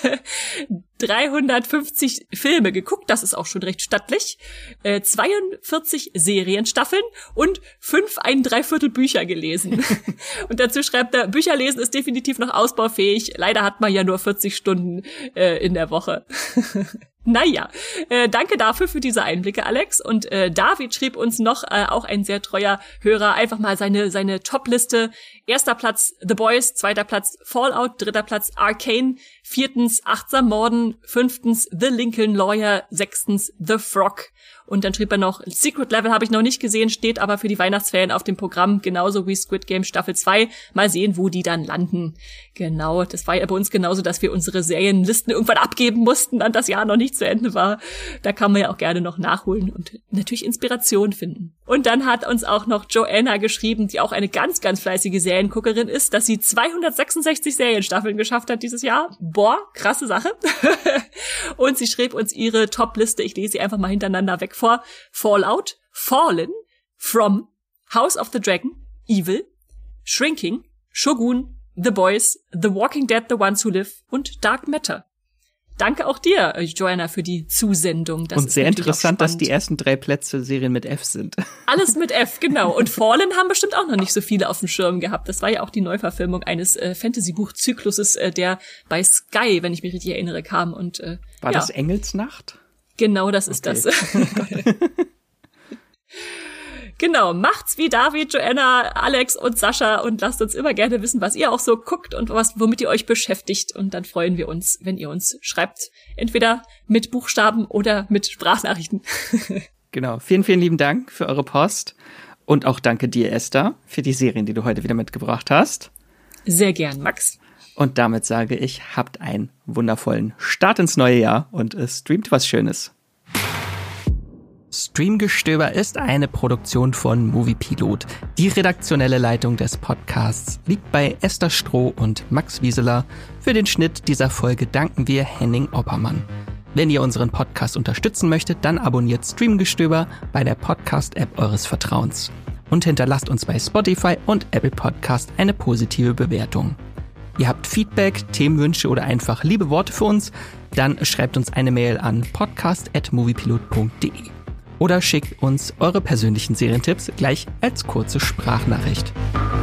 350 Filme geguckt, das ist auch schon recht stattlich. 42 Serienstaffeln und 5 1/3 Bücher gelesen. Und dazu schreibt er, Bücher lesen ist definitiv noch ausbaufähig. Leider hat man ja nur 40 Stunden in der Woche. Naja, danke dafür für diese Einblicke, Alex. Und David schrieb uns noch, auch ein sehr treuer Hörer, einfach mal seine Top-Liste. 1. Platz The Boys, 2. Platz Fallout, 3. Platz Arcane, 4. Achtsam Morden, 5. The Lincoln Lawyer, 6. The Frog. Und dann schrieb er noch, Secret Level habe ich noch nicht gesehen, steht aber für die Weihnachtsferien auf dem Programm, genauso wie Squid Game Staffel 2. Mal sehen, wo die dann landen. Genau, das war ja bei uns genauso, dass wir unsere Serienlisten irgendwann abgeben mussten, dann das Jahr noch nicht zu Ende war. Da kann man ja auch gerne noch nachholen und natürlich Inspiration finden. Und dann hat uns auch noch Joanna geschrieben, die auch eine ganz, ganz fleißige Serienguckerin ist, dass sie 266 Serienstaffeln geschafft hat dieses Jahr. Boah, krasse Sache. Und sie schrieb uns ihre Top-Liste, ich lese sie einfach mal hintereinander weg vor. Fallout, Fallen, From, House of the Dragon, Evil, Shrinking, Shogun, The Boys, The Walking Dead, The Ones Who Live und Dark Matter. Danke auch dir, Joanna, für die Zusendung. Das und sehr interessant, dass die ersten 3 Plätze Serien mit F sind. Alles mit F, genau. Und Fallen haben bestimmt auch noch nicht so viele auf dem Schirm gehabt. Das war ja auch die Neuverfilmung eines Fantasy-Buch-Zykluses, der bei Sky, wenn ich mich richtig erinnere, kam. Und war das Engelsnacht? Genau, das ist das. Genau, macht's wie David, Joanna, Alex und Sascha und lasst uns immer gerne wissen, was ihr auch so guckt und womit ihr euch beschäftigt. Und dann freuen wir uns, wenn ihr uns schreibt, entweder mit Buchstaben oder mit Sprachnachrichten. Genau, vielen, vielen lieben Dank für eure Post und auch danke dir, Esther, für die Serien, die du heute wieder mitgebracht hast. Sehr gern, Max. Und damit sage ich, habt einen wundervollen Start ins neue Jahr und streamt was Schönes. Streamgestöber ist eine Produktion von Moviepilot. Die redaktionelle Leitung des Podcasts liegt bei Esther Stroh und Max Wieseler. Für den Schnitt dieser Folge danken wir Henning Oppermann. Wenn ihr unseren Podcast unterstützen möchtet, dann abonniert Streamgestöber bei der Podcast-App eures Vertrauens. Und hinterlasst uns bei Spotify und Apple Podcast eine positive Bewertung. Ihr habt Feedback, Themenwünsche oder einfach liebe Worte für uns, dann schreibt uns eine Mail an podcast@moviepilot.de. Oder schickt uns eure persönlichen Serientipps gleich als kurze Sprachnachricht.